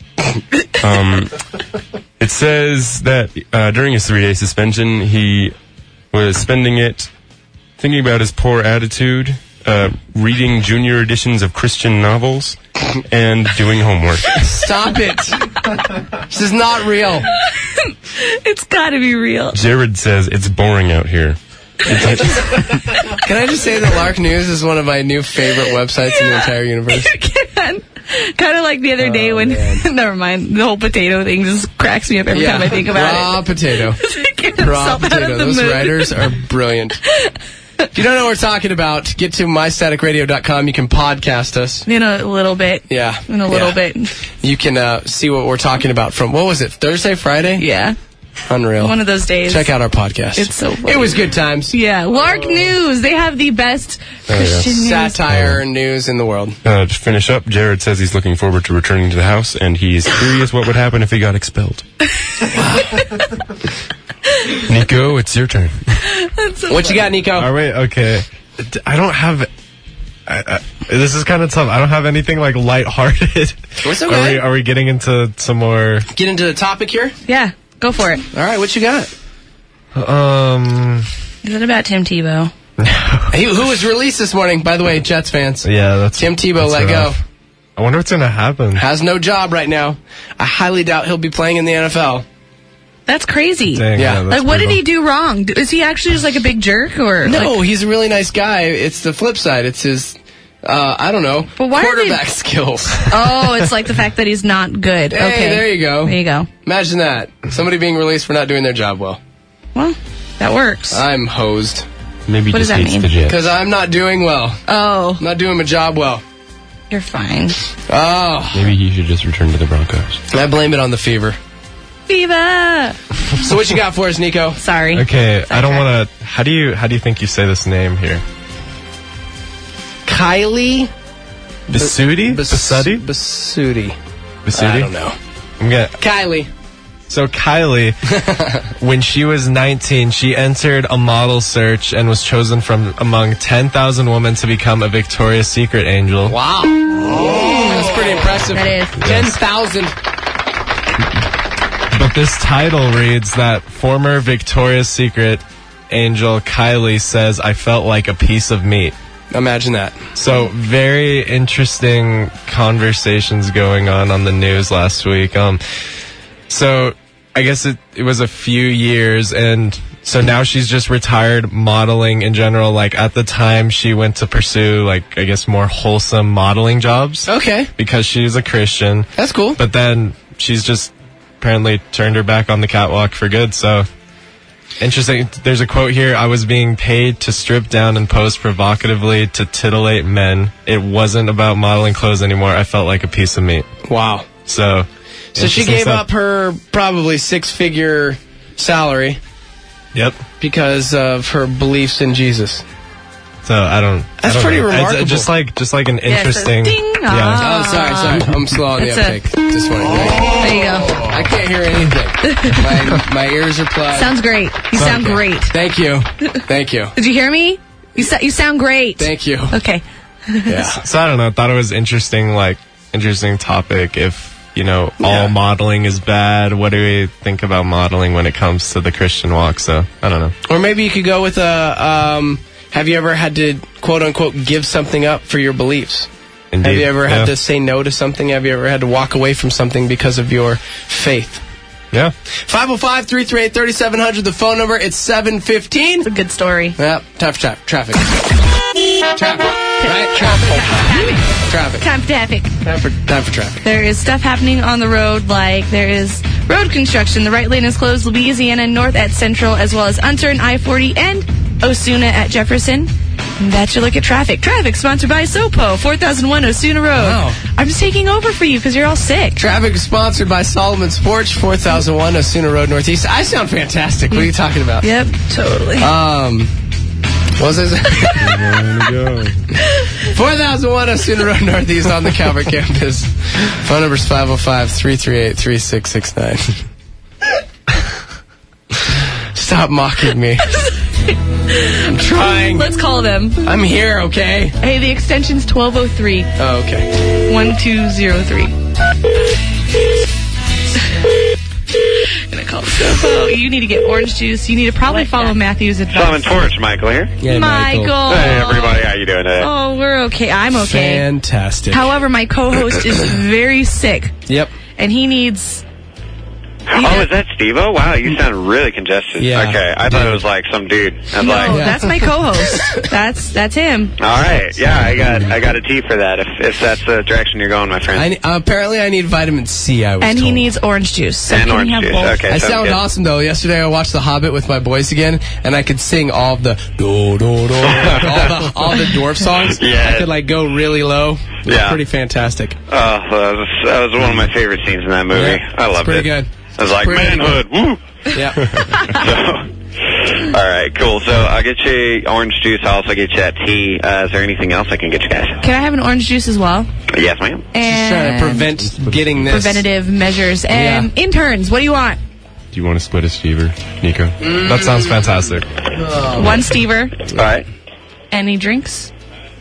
It says that during his 3-day suspension, he was spending it thinking about his poor attitude, reading junior editions of Christian novels, and doing homework. Stop it. This is not real. It's gotta be real. Jared says it's boring out here. Can I just say that Lark News is one of my new favorite websites in the entire universe? Kind of like the other day when, never mind, the whole potato thing just cracks me up every time I think about Raw potato. Raw potato. Those writers are brilliant. If you don't know what we're talking about, get to mystaticradio.com. You can podcast us. In a little bit. Yeah. In a little bit. You can see what we're talking about from, what was it, Thursday, Friday? Yeah. Unreal. One of those days. Check out our podcast. It's so funny. It was good times. Yeah. Lark News. They have the best Christian news. Satire and news in the world. To finish up, Jared says he's looking forward to returning to the house, and he's curious what would happen if he got expelled. Nico, it's your turn. So what you got, Nico? All right, okay. I don't have... this is kind of tough. I don't have anything like lighthearted. It's okay. Are we getting into some more... Get into the topic here? Yeah, go for it. All right, what you got? Is it about Tim Tebow? Who was released this morning, by the way, Jets fans? Yeah, that's... Tim Tebow let go. I wonder what's going to happen. Has no job right now. I highly doubt he'll be playing in the NFL. That's crazy. Dang, yeah. Like, what did he do wrong? Is he actually just like a big jerk, or no? He's a really nice guy. It's the flip side. It's his, I don't know, quarterback skills. Oh, it's like the fact that he's not good. Hey, okay, there you go. There you go. Imagine that. Somebody being released for not doing their job well. Well, that works. I'm hosed. Maybe what just does that hates mean? the Jets. Because I'm not doing well. Oh, I'm not doing my job well. you're fine. Oh, Maybe he should just return to the Broncos. I blame it on the fever. Viva! So what you got for us, Nico? Sorry. Okay, I don't want to... How do you think you say this name here? Kylie Basutti? Basutti? Basutti? I don't know. Kylie. So Kylie, when she was 19, she entered a model search and was chosen from among 10,000 women to become a Victoria's Secret angel. Wow. That's pretty impressive. That is. 10,000. But this title reads that former Victoria's Secret angel Kylie says, "I felt like a piece of meat." Imagine that. So very interesting conversations going on the news last week. So I guess it was a few years, and so now she's just retired modeling in general. Like at the time she went to pursue I guess more wholesome modeling jobs. Okay. Because she's a Christian. That's cool. But then she's just apparently turned her back on the catwalk for good. So interesting. There's a quote here: "I was being paid to strip down and pose provocatively to titillate men. It wasn't about modeling clothes anymore. I felt like a piece of meat." Wow. So she gave up her probably 6-figure salary. Yep. Because of her beliefs in Jesus. So That's pretty know. remarkable. Just like an interesting. Ding, Oh, sorry. I'm slow on the uptake. This one. There you go. I can't hear anything. my ears are plugged. Sounds great. You sound great. Thank you. Thank you. Did you hear me? You sound great. Thank you. Okay. Yeah. So I don't know. I thought it was interesting topic. If all modeling is bad, what do we think about modeling when it comes to the Christian walk? So I don't know. Or maybe you could go with have you ever had to, quote unquote, give something up for your beliefs? Indeed. Have you ever had to say no to something? Have you ever had to walk away from something because of your faith? Yeah. 505-338-3700, the phone number. It's 7:15. It's a good story. Yep. Time for traffic. Traffic. Right? Traffic. Time for traffic. Time for traffic. There is stuff happening on the road, like there is road construction. The right lane is closed Louisiana North at Central, as well as Unturn I-40 and Osuna at Jefferson. And that's your look at traffic. Traffic sponsored by Sopo, 4001 Osuna Road. Wow. I'm just taking over for you because you're all sick. Traffic is sponsored by Solomon's Porch, 4001 Osuna Road Northeast. I sound fantastic. What are you talking about? Yep, totally. What was it? 4001 Osuna Road Northeast on the Calvert campus. Phone number is 505-338-3669. Stop mocking me. I'm trying. Let's call them. I'm here, okay? Hey, the extension's 1203. Oh, okay. 1203. Gonna call Stofo. You need to get orange juice. You need to probably follow Matthew's advice. Simon Torch, Michael here. Yeah, Michael. Hey, everybody. How you doing today? Oh, we're okay. I'm okay. Fantastic. However, my co-host is very sick. Yep. And he needs... Oh, is that Steve-O? Wow, you sound really congested. Yeah. Okay, I thought it was like some dude. I was No, like, that's my co-host. That's him. all right, yeah, I got a T for that. If that's the direction you're going, my friend. Apparently, I need vitamin C. I was And told. he needs orange juice. So And can orange we have juice. both? Okay, I sounds sound good. awesome though. Yesterday I watched The Hobbit with my boys again, and I could sing all of the do do do, all the dwarf songs. Yeah. I could like go really low. It was Yeah. pretty fantastic. Oh, that was one of my favorite scenes in that movie. Yeah, I loved pretty it. good. I was like, Pretty manhood, woo! Yeah. All right, cool. So I'll get you orange juice. I'll also get you that tea. Is there anything else I can get you guys? Can I have an orange juice as well? Yes, ma'am. Just trying to prevent getting this. Preventative measures. And interns, what do you want? Do you want to split a Stever, Nico? That sounds fantastic. One Stever. All right. Any drinks?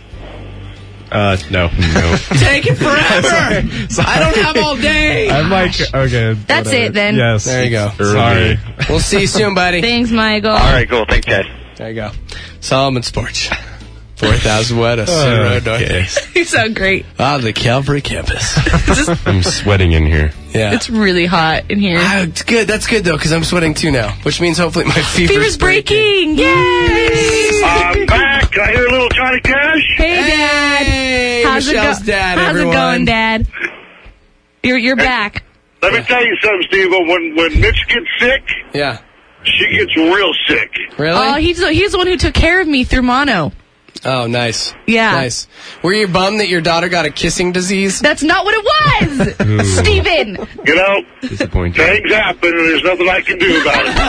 No. Take it forever. I don't have all day. I'm like, okay. That's whatever. it then. Yes. There you go. Sorry. We'll see you soon, buddy. Thanks, Michael. All right, cool. Thanks, guys. There you go. Solomon Sports. 4000 Watt, Osuna Road Northeast. You sound great. The Calvary campus. I'm sweating in here. Yeah. It's really hot in here. It's good. That's good though, because I'm sweating too now, which means hopefully my Fever's breaking. Yay! I'm back. Can I hear a little Johnny Cash? Hey, Dad. Hey, How's Michelle's it dad, How's everyone. it going, Dad? You're back. Let me tell you something, Steve. When Mitch gets sick, Yeah. she gets real sick. Really? Oh, he's the one who took care of me through mono. Oh, nice. Yeah. Nice. Were you bummed that your daughter got a kissing disease? That's not what it was, Steven. You know, Disappointing. things happen and there's nothing I can do about it.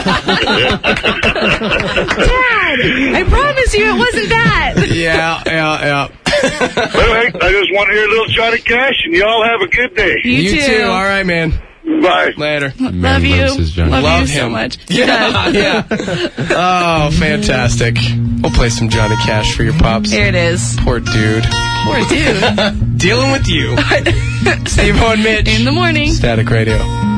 Dad, I promise you it wasn't that. Yeah. Anyway, I just want to hear a little Johnny Cash, and y'all have a good day. You too. All right, man. Bye. Later. Love you. loves his Johnny. Love Love you so him. much. Yeah. Oh, fantastic. We'll play some Johnny Cash for your pops. Here it is. Poor dude. Poor dude. Dealing with you. Steve-O and Mitch. In the morning. Static Radio.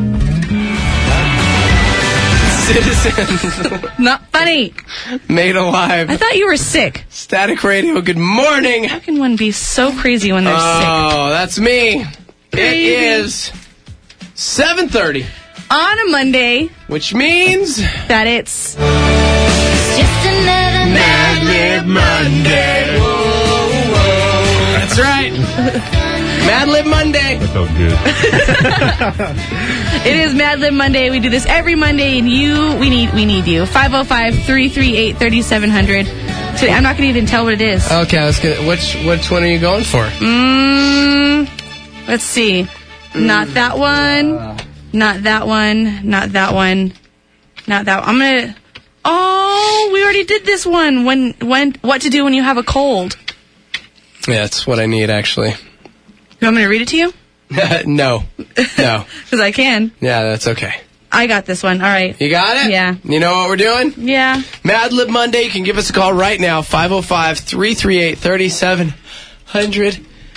Citizens. Not funny. Made alive. I thought you were sick. Static Radio. Good morning. How can one be so crazy when they're sick? Oh, that's me. Crazy. It is 7:30, On a Monday, which means that it's... Just another Mad Lib Monday. Whoa. That's right. Mad Lib Monday. That felt good. It is Mad Lib Monday. We do this every Monday, and we need you. 505-338-3700. Today, I'm not going to even tell what it is. Okay, let's get which one are you going for? Let's see. Not that one. Not that one. Not that one. Not that one. I'm going to... Oh, we already did this one. When what to do when you have a cold. Yeah, that's what I need, actually. You want me to read it to you? No. Because I can. Yeah, that's okay. I got this one. All right. You got it? Yeah. You know what we're doing? Yeah. Mad Lib Monday. You can give us a call right now, 505-338-3700.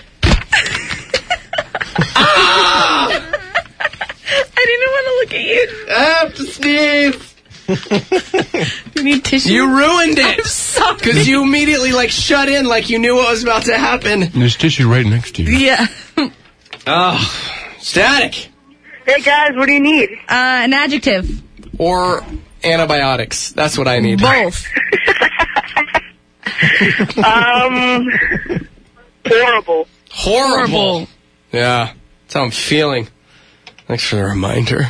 I didn't want to look at you. I have to sneeze. You need tissue? You ruined it. I'm sorry. Because you immediately, shut in like you knew what was about to happen. There's tissue right next to you. Yeah. Oh, Static. Hey guys, what do you need? An adjective. Or antibiotics. That's what I need. Both. Horrible. Horrible. Yeah, that's how I'm feeling. Thanks for the reminder.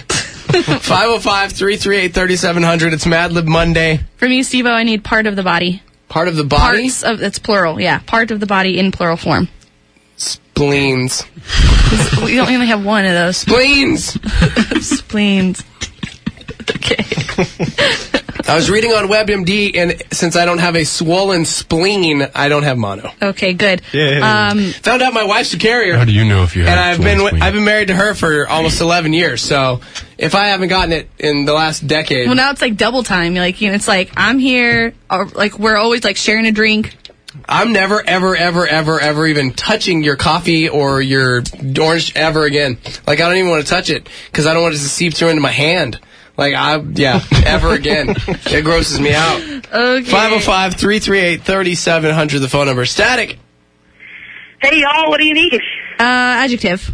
505-338-3700. It's Mad Lib Monday. From you, Steve-O, I need part of the body. Part of the body? Parts of, it's plural, yeah. Part of the body in plural form. Spleens. We only have one of those. Spleens! Spleens. Okay. that. I was reading on WebMD, and since I don't have a swollen spleen, I don't have mono. Okay, good. Found out my wife's a carrier. How do you know if you have? And I've been married to her for almost 11 years. So if I haven't gotten it in the last decade, Well, now it's like double time. Like, you know, it's like I'm here, or like we're always like sharing a drink. I'm never, ever even touching your coffee or your orange ever again. Like, I don't even want to touch it because I don't want it to seep through into my hand. Like, ever again. It grosses me out. Okay. 505-338-3700, the phone number. Static. Hey, y'all, what do you need? Adjective.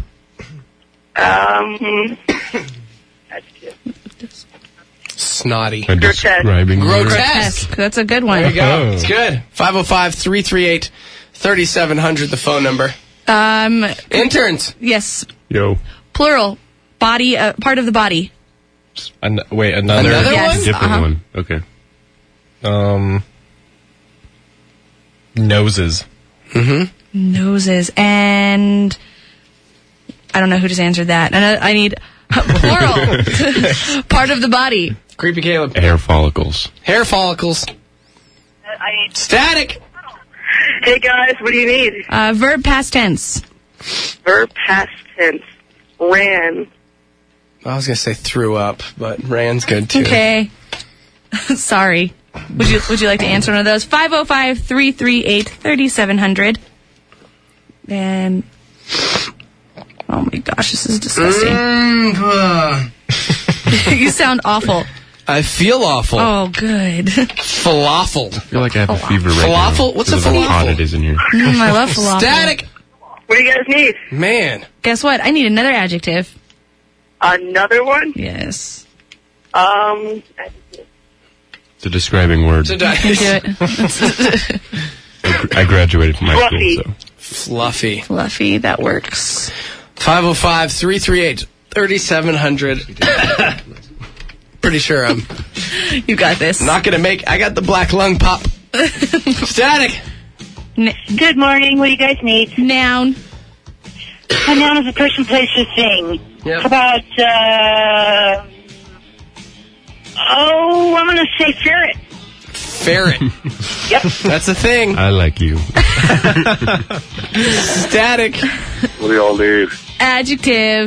Snotty. Describing Grotesque. That's a good one. There you go. It's good. 505-338-3700, the phone number. Interns. Yes. Yo. Plural. Body, part of the body. Wait, another Yes. Different one. Okay. Noses. Noses. And I don't know who just answered that. And I need plural. Part of the body. Creepy Caleb. Hair follicles. Hair follicles. Static. Hey, guys, what do you need? Verb past tense. Verb past tense. Ran. I was going to say threw up, but ran's good, too. Okay. Sorry. Would you like to answer one of those? 505-338-3700. And oh my gosh, this is disgusting. You sound awful. I feel awful. Oh, good. Falafel. I feel like I have a fever right now. Falafel? What's a because of how hot falafel? it is in here. I love falafel. Static. What do you guys need? Man. Guess what? I need another adjective. Another one? Yes. It's a describing word. You can do it. I graduated from high school, so. Fluffy. Fluffy, that works. 505-338-3700. Pretty sure I'm You got this. not going to make... I got the black lung pop. Static. Good morning. What do you guys need? Noun. A noun is a person, place, or thing. Yep. How about, I'm going to say ferret. Ferret. Yep. That's a thing. I like you. Static. What do y'all need? Adjective.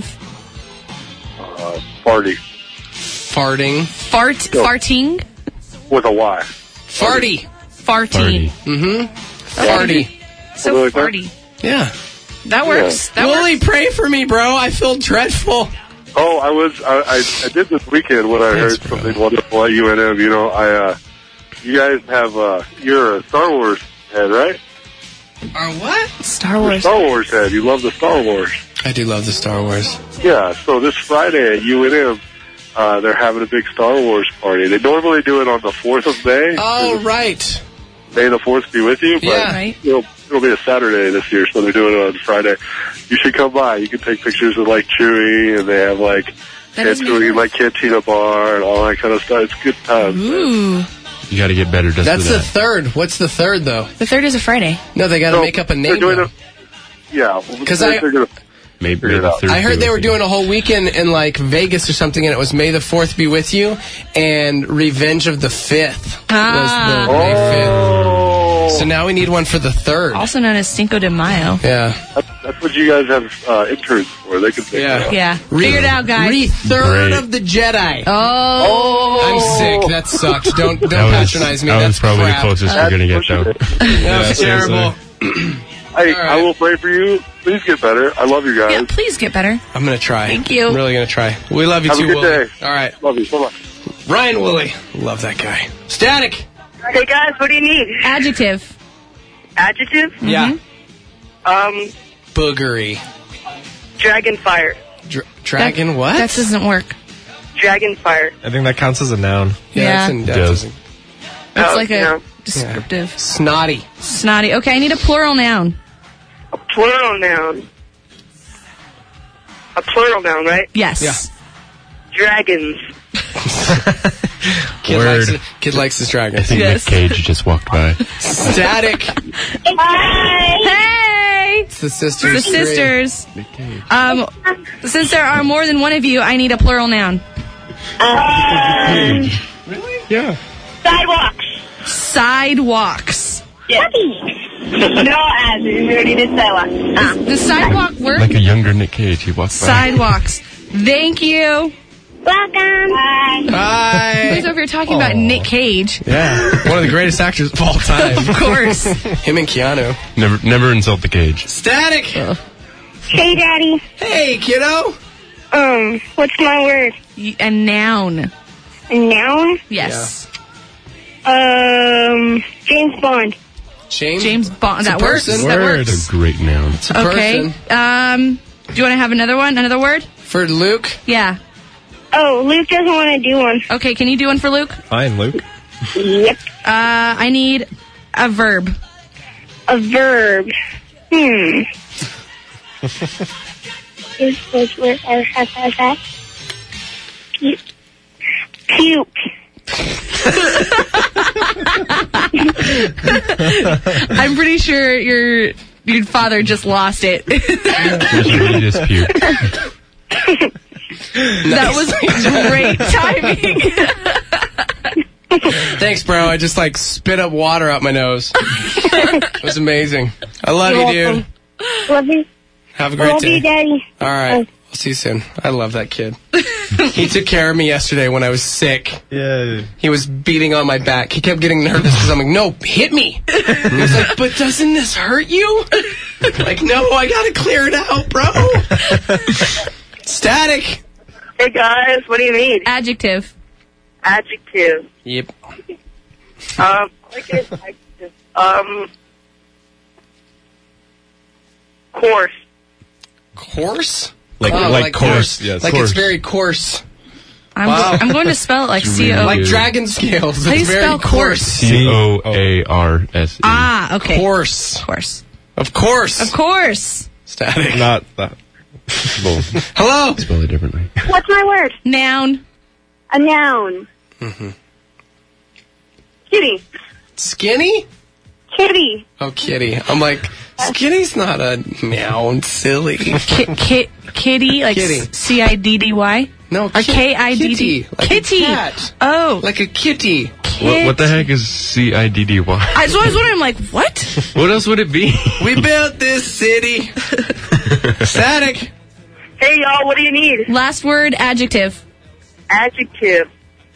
Farty. Farting. Farting. With a Y. Farty. Farty. Mm-hmm. Farty. So farty. Yeah. That works. That Willie, works. pray for me, bro. I feel dreadful. Oh, I did this weekend when I heard something wonderful at UNM. You know, you guys have, you're a Star Wars head, right? Our what? Star Wars. Star Wars head. You love the Star Wars. I do love the Star Wars. Yeah, so this Friday at UNM, they're having a big Star Wars party. They normally do it on the 4th of May. Oh, right. May the 4th be with you. But Yeah. Right. It'll be a Saturday this year, so they're doing it on Friday. You should come by. You can take pictures of, like, Chewie, and they have, like, like, Cantina Bar and all that kind of stuff. It's a good time. Ooh. You got to get better just That's for the that. third. What's the third, though? The third is a Friday. No, they got to make up a name. Yeah. Because they're gonna Maybe figure it out. the I heard they were third. doing a whole weekend in, like, Vegas or something, and it was May the 4th be with you, and Revenge of the 5th was the May 5th. So now we need one for the 3rd. Also known as Cinco de Mayo. Yeah. That's what you guys have interns for. They can figure it out. Yeah. Figure it out, guys. Third of the Jedi. Oh. I'm sick. That sucked. Don't That was- patronize me. That That's was probably crap. the closest we're going to get, though. That was terrible. Hey, I will pray for you. Please get better. I love you guys. Yeah, please get better. I'm going to try. Thank you. I'm really going to try. We love you Have too, a good Willie. day. All right. Love you. Bye-bye. Ryan Willie. Love that guy. Static. Hey, guys, what do you need? Adjective. Adjective? Yeah. Boogery. Dragonfire. Dragon what? That doesn't work. Dragonfire. I think that counts as a noun. Yeah. That does. doesn't. It's Oh, like a yeah. descriptive. Snotty. Snotty. Okay, I need a plural noun. A plural noun. A plural noun, right? Yes. Yeah. Dragons. Kid likes his I dragons. think Yes. Nick Cage just walked by. Static. Hey! It's the sisters. The sisters. Since there are more than one of you, I need a plural noun. Really? Yeah. Sidewalks. Yes. No, as we already did sidewalks. The sidewalk work? Like a younger Nick Cage, he walks by. Sidewalks. Thank you. Welcome. Bye. Bye. Who's over here talking about Nick Cage? Yeah, one of the greatest actors of all time. Of course. Him and Keanu. Never insult the Cage. Static. Hey, Daddy. Hey, kiddo. What's my word? A noun. A noun? Yes. James Bond. James Bond. It's a That works. person. That Word. works. It's a great noun. It's a Okay. person. Do you want to have another one? Another word? For Luke. Yeah. Oh, Luke doesn't want to do one. Okay, can you do one for Luke? Fine, Luke. Yep. I need a verb. A verb. Is this word that? Puke. I'm pretty sure your father just lost it. He just puked. That was great timing. Thanks, bro. I just spit up water out my nose. It was amazing. I love you, dude. Love you. Have a great Love day. you, Daddy. All right. I'll see you soon. I love that kid. He took care of me yesterday when I was sick. Yeah. He was beating on my back. He kept getting nervous because I'm like, no, hit me. And he was like, but doesn't this hurt you? Like, no, I got to clear it out, bro. Static. Hey, guys. What do you need? Adjective. Adjective. Yep. Coarse. Coarse? Like coarse. Yes, like coarse. it's very coarse. I'm going to spell it like C-O. Like dragon scales. How do you It's very spell coarse? C-O-A-R-S-E. Ah, okay. Coarse. Course. Of course. Of course. Static. Not that. Well, Hello. spell it differently. What's my word? Noun. A noun. Kitty. Skinny? Kitty. Oh, kitty. I'm like, skinny's not a noun, silly. Kitty, like Kitty. C-I-D-D-Y? No, Or K-I-D-D. kitty. Like Kitty. A cat. Oh. Like a kitty. What the heck is C-I-D-D-Y? So I was wondering, I'm like, what? What else would it be? We built this city. Static. Hey, y'all. What do you need? Last word, adjective. Adjective.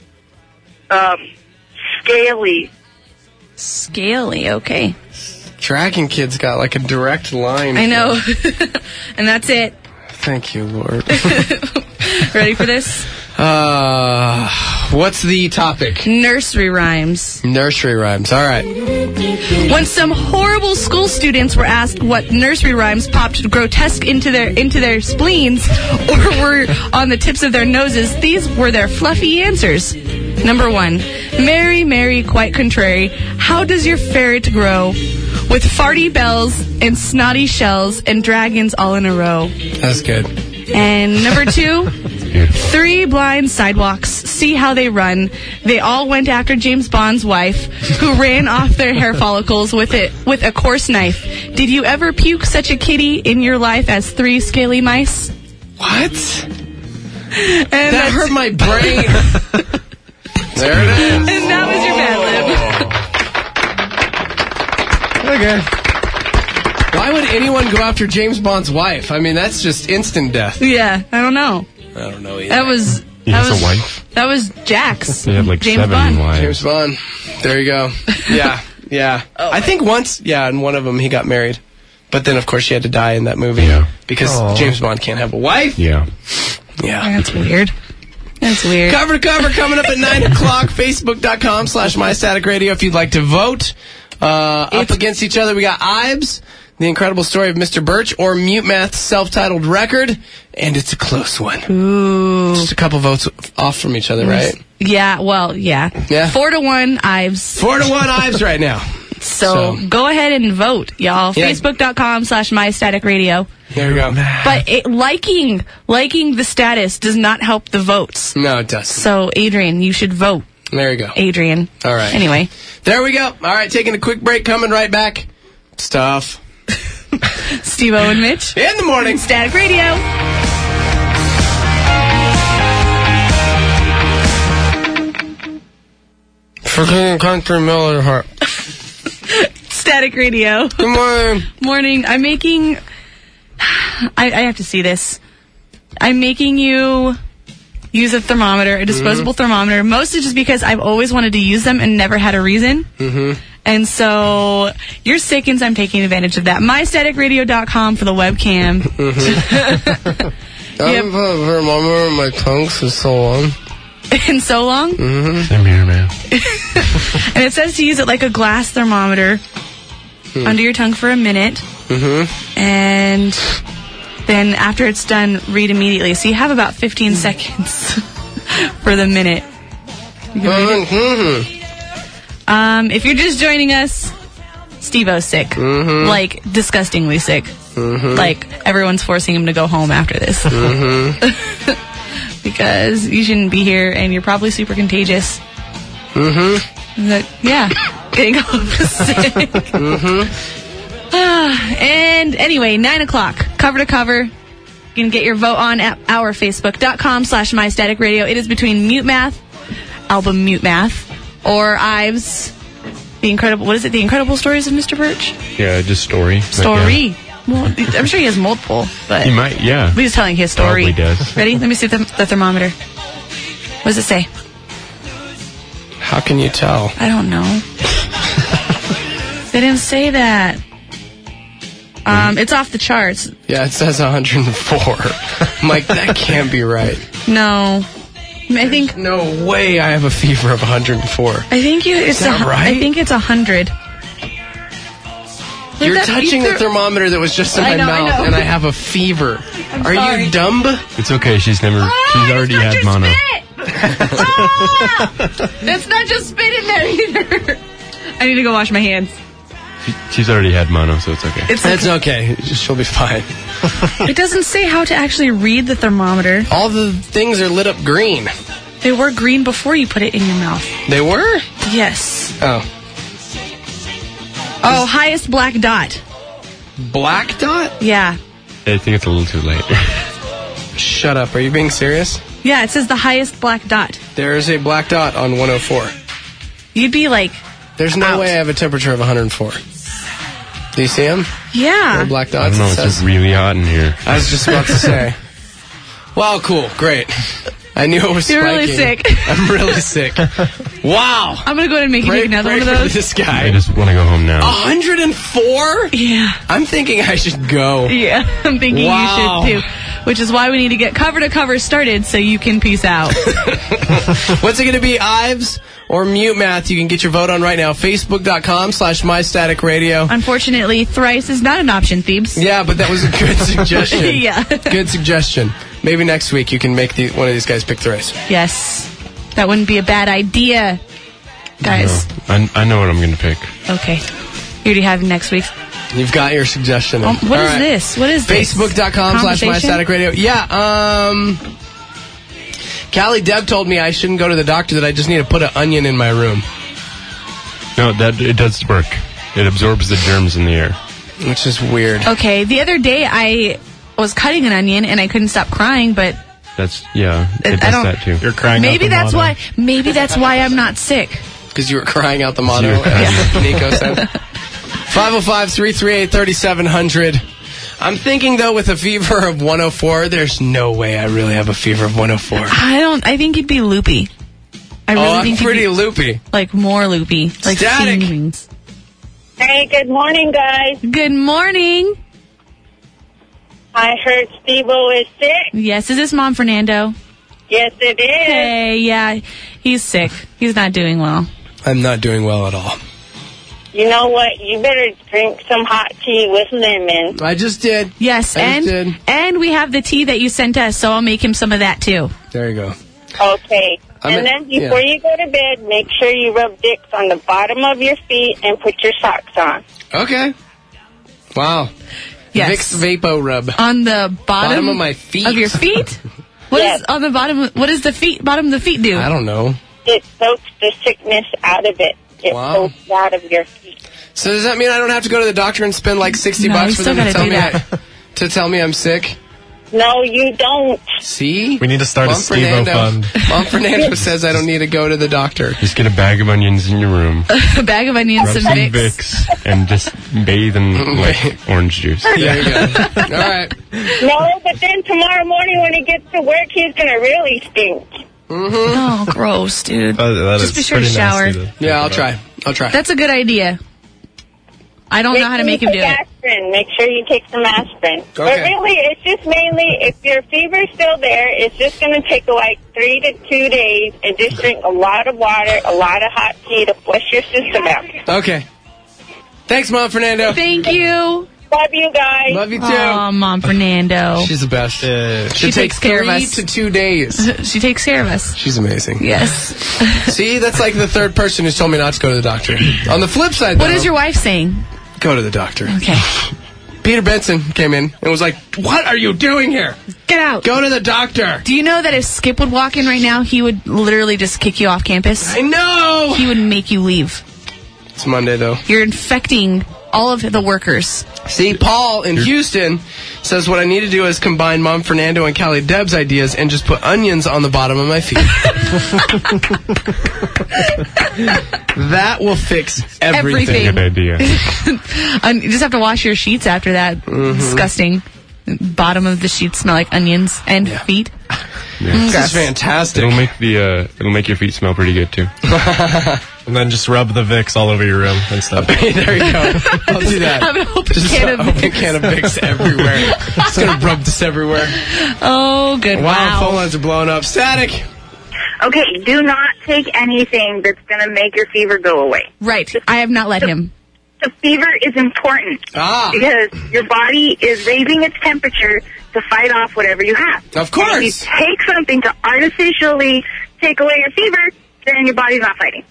Scaly. Scaly, okay. Dragon Kid's got like a direct line. I know. And that's it. Thank you, Lord. Ready for this? What's the topic? Nursery rhymes. Nursery rhymes. All right. When some horrible school students were asked what nursery rhymes popped grotesque into their spleens or were on the tips of their noses, these were their fluffy answers. Number 1, Mary, Mary, quite contrary, how does your ferret grow? With farty bells and snotty shells and dragons all in a row. That's good. And number 2, 3 blind sidewalks, see how they run. They all went after James Bond's wife, who ran off their hair follicles with a coarse knife. Did you ever puke such a kitty in your life as 3 scaly mice? What? And that hurt my brain. There it is. And that was your Mad Lib. Okay. Why would anyone go after James Bond's wife? I mean, that's just instant death. Yeah, I don't know. I don't know either. That was... He has a wife? That was Jax. They have like James 7 Bond. wives. James Bond. There you go. Yeah. I think once, in one of them he got married. But then, of course, she had to die in that movie. Yeah. Because James Bond can't have a wife. Yeah. Yeah. That's weird. That's weird. Cover to cover coming up at 9 o'clock. Facebook.com/MyStaticRadio if you'd like to vote. Up against each other, we got Ibes, The Incredible Story of Mr. Birch, or Mute Math's self-titled record. And it's a close one. Ooh. Just a couple votes off from each other, right? Yeah, well, yeah. 4-1 Ives. 4-1 Ives right now. So go ahead and vote, y'all. Yeah. Facebook.com/MyStaticRadio. There we go. But liking the status does not help the votes. No, it doesn't. So, Adrian, you should vote. There you go. Adrian. All right. Anyway. There we go. All right, taking a quick break, coming right back. Stuff. Steve-O and Mitch. In the morning. Static Radio. For King Country Miller Heart. Static Radio. Good morning. Morning. I'm making... I have to see this. I'm making you use a thermometer, a disposable thermometer, mostly just because I've always wanted to use them and never had a reason. And so you're sick, and so I'm taking advantage of that. MyStaticRadio.com for the webcam. I haven't put a thermometer in my tongue for so long. And so long? Same here, man. And it says to use it like a glass thermometer under your tongue for a minute. And then after it's done, read immediately. So you have about 15 seconds for the minute. You can read it. If you're just joining us, Steve-O's sick. Like, disgustingly sick. Like, everyone's forcing him to go home after this. Because you shouldn't be here, and you're probably super contagious. Yeah. Getting home sick. And anyway, 9 o'clock, cover to cover. You can get your vote on at our Facebook.com/MyStaticRadio. It is between Mute Math, album Mute Math, or Ives, The Incredible Stories of Mr. Birch? Yeah, just story. Story. Well, I'm sure he has multiple, but... He might, yeah. We're just telling his story. Probably does. Ready? Let me see the thermometer. What does it say? How can you tell? I don't know. They didn't say that. It's off the charts. Yeah, it says 104. I'm like, that can't be right. No. I think... No way I have a fever of 104. I think it's right? I think it's 100. You're touching the thermometer that was just in my mouth, and I have a fever. Are you dumb? It's okay. She's already had mono. That's not just spit in there either. I need to go wash my hands. She's already had mono, so it's okay. It's okay. She'll be fine. It doesn't say how to actually read the thermometer. All the things are lit up green. They were green before you put it in your mouth. They were? Yes. Oh, highest black dot. Black dot? Yeah. I think it's a little too late. Shut up. Are you being serious? Yeah, it says the highest black dot. There is a black dot on 104. You'd be like... There's no way I have a temperature of 104. Do you see him? Yeah. Black dots. I don't know. It's really hot in here. I was just about to say. Wow, cool. Great. I knew it was You're spiking. really sick. I'm really sick. Wow. I'm going to go ahead and make you take another one of those. This guy. I just want to go home now. 104? Yeah. I'm thinking I should go. Yeah, I'm thinking you should too. Which is why we need to get cover to cover started so you can peace out. What's it going to be, Ives or Mute Math? You can get your vote on right now. Facebook.com/MyStaticRadio. Unfortunately, thrice is not an option, Thebes. Yeah, but that was a good suggestion. Yeah. Good suggestion. Maybe next week you can make one of these guys pick thrice. Yes. That wouldn't be a bad idea, guys. No, I know what I'm going to pick. Okay. You already have next week's. You've got your suggestion. What is this? What is this? Facebook.com/MyStaticRadio. Yeah, Callie Deb told me I shouldn't go to the doctor, that I just need to put an onion in my room. No, it does work. It absorbs the germs in the air. Which is weird. Okay, the other day I was cutting an onion and I couldn't stop crying, but... It does that too. You're crying maybe out the motto. Maybe that's why I'm not sick. Because you were crying out the motto, as Nico said. 505-338-3700. I'm thinking, though, with a fever of 104, there's no way I really have a fever of 104. I think you'd be loopy. I really think I'm pretty loopy. Like more loopy. Like Static. Wings. Hey, good morning, guys. Good morning. I heard Steve-O is sick. Yes, is this Mom Fernando? Yes, it is. Hey, yeah, he's sick. He's not doing well. I'm not doing well at all. You know what? You better drink some hot tea with lemon. I just did. Yes, and we have the tea that you sent us, so I'll make him some of that too. There you go. Okay. Then before you go to bed, make sure you rub Vicks on the bottom of your feet and put your socks on. Okay. Wow. Yes. Vicks Vapo Rub. On the bottom of my feet. Of your feet? What is on the bottom? What does the bottom of the feet do? I don't know. It soaks the sickness out of it. It soaks out of your feet. So does that mean I don't have to go to the doctor and spend like $60 for them to tell me I'm sick? No, you don't. See? We need to start a Steve-O fund. Mom Fernando says I don't need to go to the doctor. Just get a bag of onions in your room. A bag of onions, Rub some some Vicks. and just bathe in like orange juice. There you go. All right. No, but then tomorrow morning when he gets to work, he's going to really stink. Oh, gross, dude. That Just is be sure to pretty shower. nasty to Yeah, think I'll about. try. That's a good idea. I don't know how to make him do it. Aspirin. Make sure you take some aspirin. But Okay. really, it's just mainly, if your fever's still there, it's just going to take like 3 to 2 days, and just drink a lot of water, a lot of hot tea to flush your system out. Okay. Thanks, Mom Fernando. Thank you. Love you guys. Love you too. Oh, Mom Fernando. She's the best. She takes care of us. 3 to 2 days. She takes care of us. She's amazing. Yes. See, that's like the third person who's told me not to go to the doctor. On the flip side, though, What is your wife saying? go to the doctor. Okay. Peter Benson came in and was like, "What are you doing here? Get out. Go to the doctor." Do you know that if Skip would walk in right now, he would literally just kick you off campus? I know. He would make you leave. It's Monday, though. You're infecting all of the workers. See, Paul in Houston says what I need to do is combine Mom Fernando and Callie Deb's ideas and just put onions on the bottom of my feet. That will fix everything. Good idea. You just have to wash your sheets after that. Disgusting. Bottom of the sheets smell like onions and feet. Yeah. This is fantastic. It'll make your feet smell pretty good too. And then just rub the Vicks all over your room and stuff. There you go. I'll do that. Have an open Just can an of open can of Vicks everywhere. Just gonna rub this everywhere. Oh, good. Wow, phone Wow. lines are blowing up. Static. Okay, do not take anything that's going to make your fever go away. Right. I have not let him. The fever is important because your body is raising its temperature to fight off whatever you have. Of course. And if you take something to artificially take away your fever, then your body's not fighting.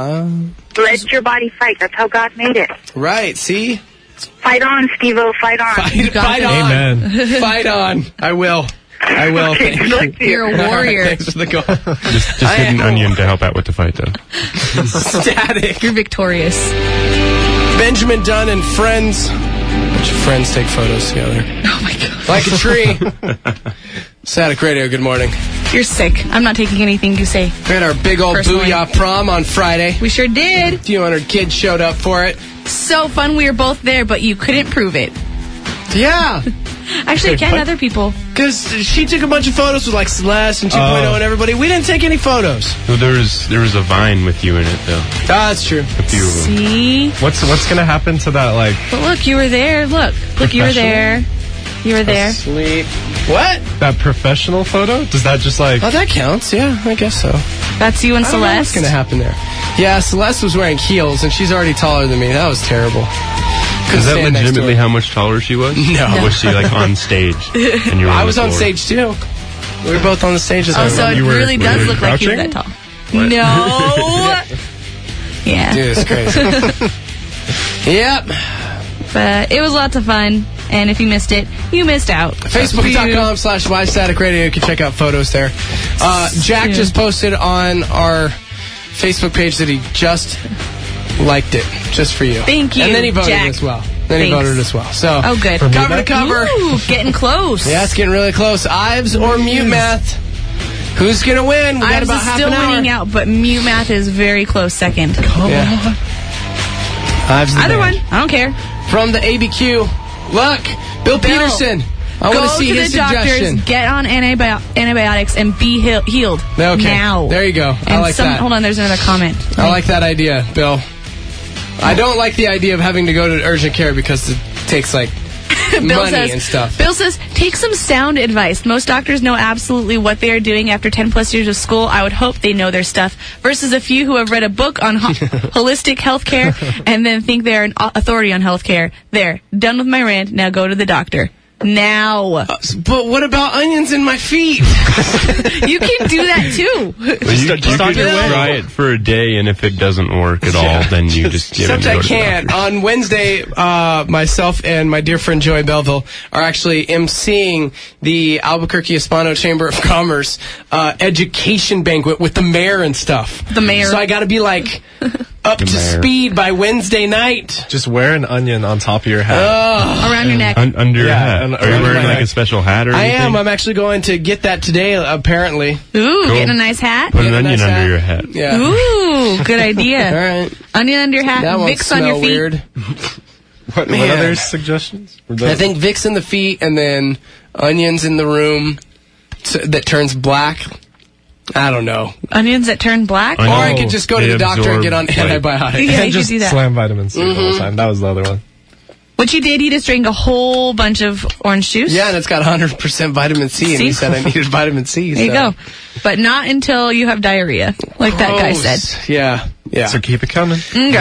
Let your body fight. That's how God made it. Right, see? Fight on, Steve-O. Fight on. Fight on. Amen. Fight on. I will. Okay, Thank good luck to you. You're a warrior. Thanks for the call. Just get an onion to help out with the fight, though. Static. You're victorious. Benjamin Dunn and friends. A bunch of friends take photos together. Oh, my God. Like a tree. Static Radio, good morning. You're sick. I'm not taking anything you say. We had our big old Personally. Booyah prom on Friday. We sure did. A few hundred kids showed up for it. So fun. We were both there, but you couldn't prove it. Yeah. Actually, can other people? Because she took a bunch of photos with like Celeste and 2.0 and everybody. We didn't take any photos. Well, there was a vine with you in it, though. That's true. A few of them. See? What's gonna happen to that? Like, But look, you were there. Look, you were there. You were there. Sleep. What? that professional photo? Does that just like? Oh, that counts. Yeah, I guess so. That's you and I don't know what's Celeste. going to happen there. Yeah, Celeste was wearing heels, and she's already taller than me. That was terrible. Is that stand next to legitimately her. how much taller she was? No. Or was she like on stage? And you were I was the on floor? stage too. We were both on the stage. Oh, so it really does look like you were that tall. No. Yeah. Dude, it's crazy. Yep. But it was lots of fun. And if you missed it, you missed out. Facebook.com/YStaticRadio. You can check out photos there. Jack just posted on our Facebook page that he just liked it, just for you. Thank you, And then he voted Jack. as well. Thanks. So, Oh, good. cover to cover. Ooh, getting close. Yeah, it's getting really close. Ives or Mute Math? Who's going to win? We got Ives about is half still an hour. winning out, but Mute Math is very close second. Come on. Ives the Either band. one. I don't care. From the ABQ, look, Bill Peterson. I want to see Go to his the suggestion. doctors, get on antibiotics, and be healed. Okay. Now. There you go. I And like that. Hold on, there's another comment. I like that idea, Bill. I don't like the idea of having to go to urgent care because it takes like money and stuff. Bill says, take some sound advice. Most doctors know absolutely what they are doing after 10 plus years of school. I would hope they know their stuff. Versus a few who have read a book on holistic healthcare and then think they're an authority on healthcare. There. Done with my rant. Now go to the doctor. Now. But what about onions in my feet? You can do that too. Well, you could try it for a day, and if it doesn't work at all, then you just give it Except to I go to the can't. doctor. On Wednesday, myself and my dear friend Joey Belleville are actually emceeing the Albuquerque Hispano Chamber of Commerce education banquet with the mayor and stuff. The mayor. So I got to be like up to speed by Wednesday night. Just wear an onion on top of your hat. Around your neck. Under your hat. Are you wearing like a special hat or anything? I am. I'm actually going to get that today, apparently. Ooh, getting a nice hat? Put an onion under your hat. Yeah. Ooh, good idea. All right. Onion under your hat, That won't Vicks on your smell feet. weird. What other suggestions? I think Vicks in the feet and then onions in the room that turns black. I don't know. Onions that turn black? Or I could just go to the doctor and get on antibiotics. Yeah, you just could do that. slam vitamin C all the time. That was the other one. What you did, he just drank a whole bunch of orange juice. Yeah, and it's got 100% vitamin C, and he said I needed vitamin C. There you go. But not until you have diarrhea, like that guy said. Yeah. So keep it coming.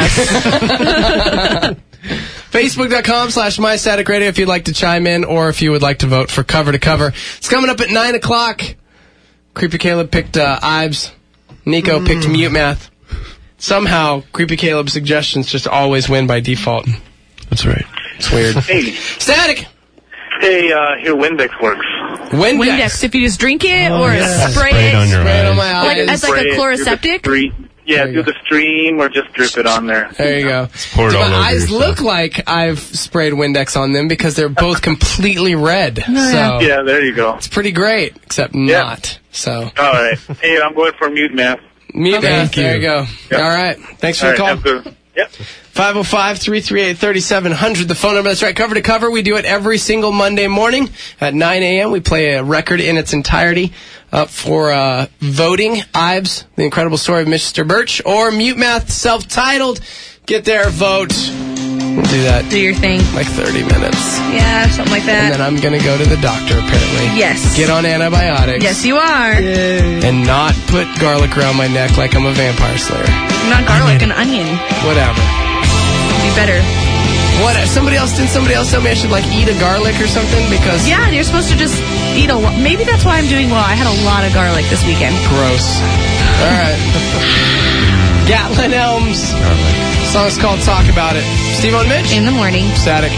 Facebook.com/MyStaticRadio if you'd like to chime in or if you would like to vote for Cover to Cover. It's coming up at 9 o'clock. Creepy Caleb picked Ives. Nico picked Mute Math. Somehow, Creepy Caleb's suggestions just always win by default. That's right. It's weird. Hey. Static! Hey, here Windex works. Windex, if you just drink it or spray it on your Spray it on eyes. my eyes. Like, as like a chloroseptic? Do the stream or just drip it on there. There you go. Pour it Do all my over eyes yourself. look like I've sprayed Windex on them because they're both completely red. So Yeah, there you go. it's pretty great, except not. So All right. Hey, I'm going for Mute Math. Mute Math, there you go. Yep. All right. Thanks for All the call. right, have a good- Yep. 505-338-3700, the phone number. That's right, Cover to Cover. We do it every single Monday morning at 9 a.m. We play a record in its entirety up for voting. Ives, The Incredible Story of Mr. Birch, or Mute Math, self-titled. Get there, vote. We'll do that. Do your thing. Like 30 minutes. Yeah, something like And that. then I'm going to go to the doctor, apparently. Yes. Get on antibiotics. Yes, you are. And not put garlic around my neck like I'm a vampire slayer. Not garlic, an onion. Whatever. Be better. What? Didn't somebody else tell me I should like eat a garlic or something? Because Yeah, you're supposed to just eat a lot. Maybe that's why I'm doing well. I had a lot of garlic this weekend. gross. All right. Gatlin Elms. Song's called Talk About It. Steve and Mitch. In the morning. Static.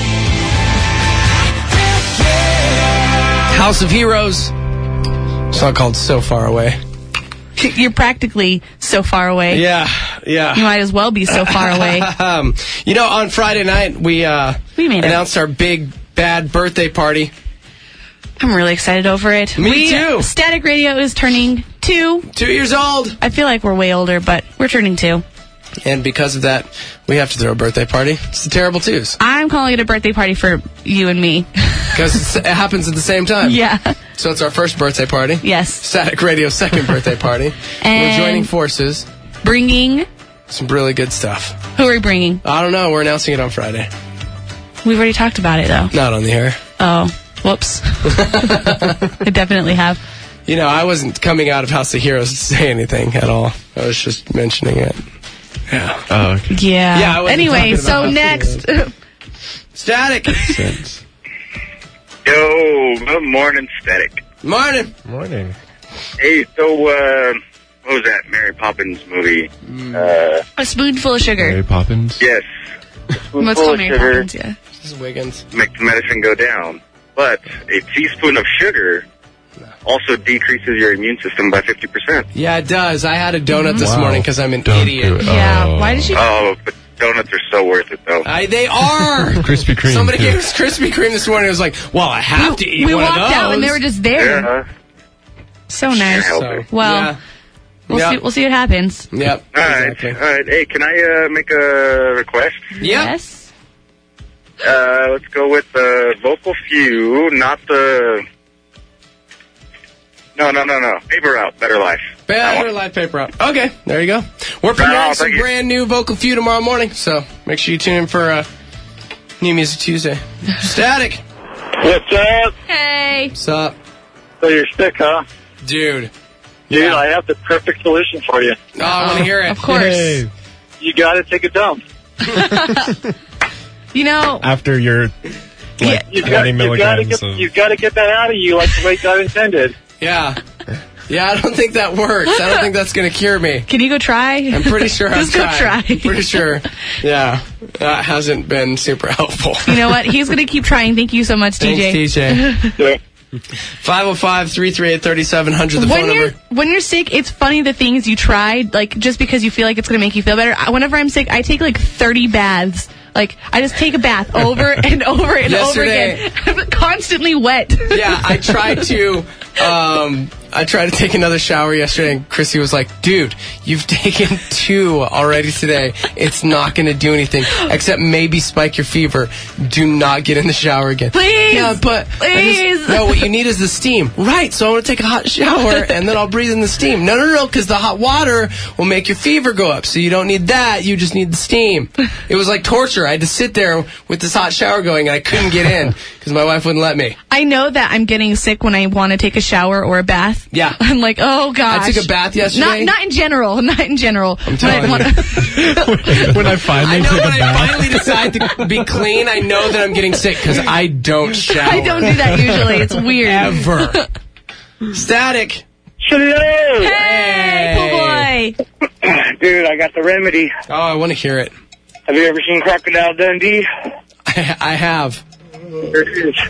House of Heroes. Song called So Far Away. You're practically so far away. Yeah. You might as well be so far away. On Friday night, we announced our big, bad birthday party. I'm really excited over it. Me too. Static Radio is turning 2. 2 years old. I feel like we're way older, but we're turning 2. And because of that, we have to throw a birthday party. It's the Terrible Twos. I'm calling it a birthday party for you and me. Because it happens at the same time. Yeah. So it's our first birthday party. Yes. Static Radio's second birthday party. And we're joining forces. Bringing... Some really good stuff. Who are we bringing? I don't know. We're announcing it on Friday. We've already talked about it, though. Not on the air. Oh. Whoops. I definitely have. I wasn't coming out of House of Heroes to say anything at all. I was just mentioning it. Yeah. Oh, okay. Yeah. Yeah, I wasn't Anyway, talking about so next... Static. Yo, good morning, Static. Morning. Hey, so, what was that Mary Poppins movie? A spoonful of sugar. Mary Poppins? Yes. Let's call Mary Poppins, yeah. This is Wiggins. Make the medicine go down. But a teaspoon of sugar also decreases your immune system by 50%. Yeah, it does. I had a donut this Wow. morning because I'm an Don't idiot. do it. Yeah, Oh. why did you... Oh, but donuts are so worth it, though. They are. Krispy Kreme. Somebody too. gave us Krispy Kreme this morning. I was like, well, I have to eat we one of walked those. out and they were just there. Yeah. So nice. So, Well, we'll see what happens. Yep. All right. Hey, can I make a request? Yep. Yes. Let's go with the Vocal Few, not the... No. Paper Route, Better Life. Better Life Paper Out. Okay, there you go. We're premiering some brand new Vocal Few tomorrow morning, so make sure you tune in for New Music Tuesday. Static. What's up? Hey. What's up? So you're sick, huh? Dude, I have the perfect solution for you. Oh, I want to hear it. Of course. Hey. You got to take a dump. After your like 20 milligrams of... You've got to get that out of you like the way God intended. Yeah, I don't think that works. I don't think that's going to cure me. Can you go try? I'm pretty sure I've Just go tried. try. I'm pretty sure. Yeah, that hasn't been super helpful. You know what? He's going to keep trying. Thank you so much, Thanks, TJ. TJ. 505-338-3700, the phone number. When you're sick, it's funny the things you tried, like, just because you feel like it's going to make you feel better. Whenever I'm sick, I take, like, 30 baths. Like, I just take a bath over and over and over again. I'm constantly wet. Yeah, I tried to take another shower yesterday, and Chrissy was like, dude, you've taken 2 already today. It's not going to do anything, except maybe spike your fever. Do not get in the shower again. Please! Yeah, but... Please! No, what you need is the steam. Right, so I want to take a hot shower, and then I'll breathe in the steam. No, because the hot water will make your fever go up, so you don't need that. You just need the steam. It was like torture. I had to sit there with this hot shower going, and I couldn't get in, because my wife wouldn't let me. I know that I'm getting sick when I want to take a shower or a bath. Yeah. I'm like, oh, gosh. I took a bath yesterday. Not in general. Not in general. I'm telling you. When I finally decide to be clean, I know that I'm getting sick because I don't shower. I don't do that usually. It's weird. Ever. Static. Hello. Hey, cool boy. Dude, I got the remedy. Oh, I want to hear it. Have you ever seen Crocodile Dundee? I have. There it is.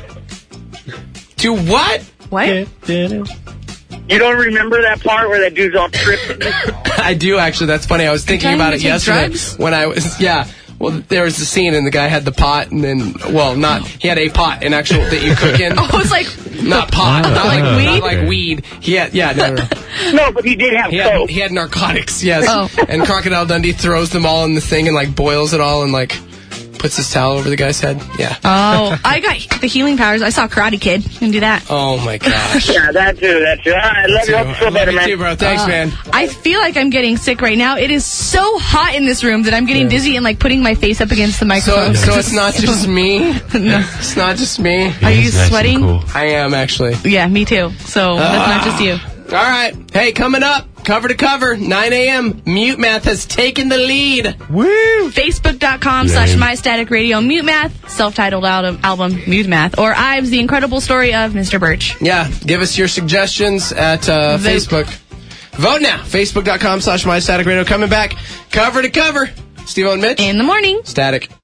Do what? What? You don't remember that part where that dude's all tripping? I do, actually. That's funny. I was thinking about it yesterday. Drugs? When I was, yeah. Well, there was the scene, and the guy had the pot, and then, well, he had a pot, an actual, that you cook in. Oh, it's like... Not pot, not like weed. Weed? Not like weed. He had, no. No, but he did have coke. He had narcotics, yes. Oh. And Crocodile Dundee throws them all in the thing and, like, boils it all and, like, puts his towel over the guy's head. Yeah. Oh, I got the healing powers. I saw Karate Kid. You can do that. Oh, my gosh. Yeah, that too. All right, love you. Hope you feel better, man. You too, bro. Thanks, man. I feel like I'm getting sick right now. It is so hot in this room that I'm getting dizzy and, like, putting my face up against the microphone. So it's not just me? No. It's not just me? Are you sweating? Cool. I am, actually. Yeah, me too. So that's not just you. All right. Hey, coming up, cover to cover, 9 a.m., Mute Math has taken the lead. Woo! Facebook.com/MyStaticRadio. Mute Math, self-titled album, Mute Math. Or Ives, The Incredible Story of Mr. Birch. Yeah, give us your suggestions at Facebook. Vote now. Facebook.com/MyStaticRadio. Coming back, cover to cover. Steve-O and Mitch. In the morning. Static.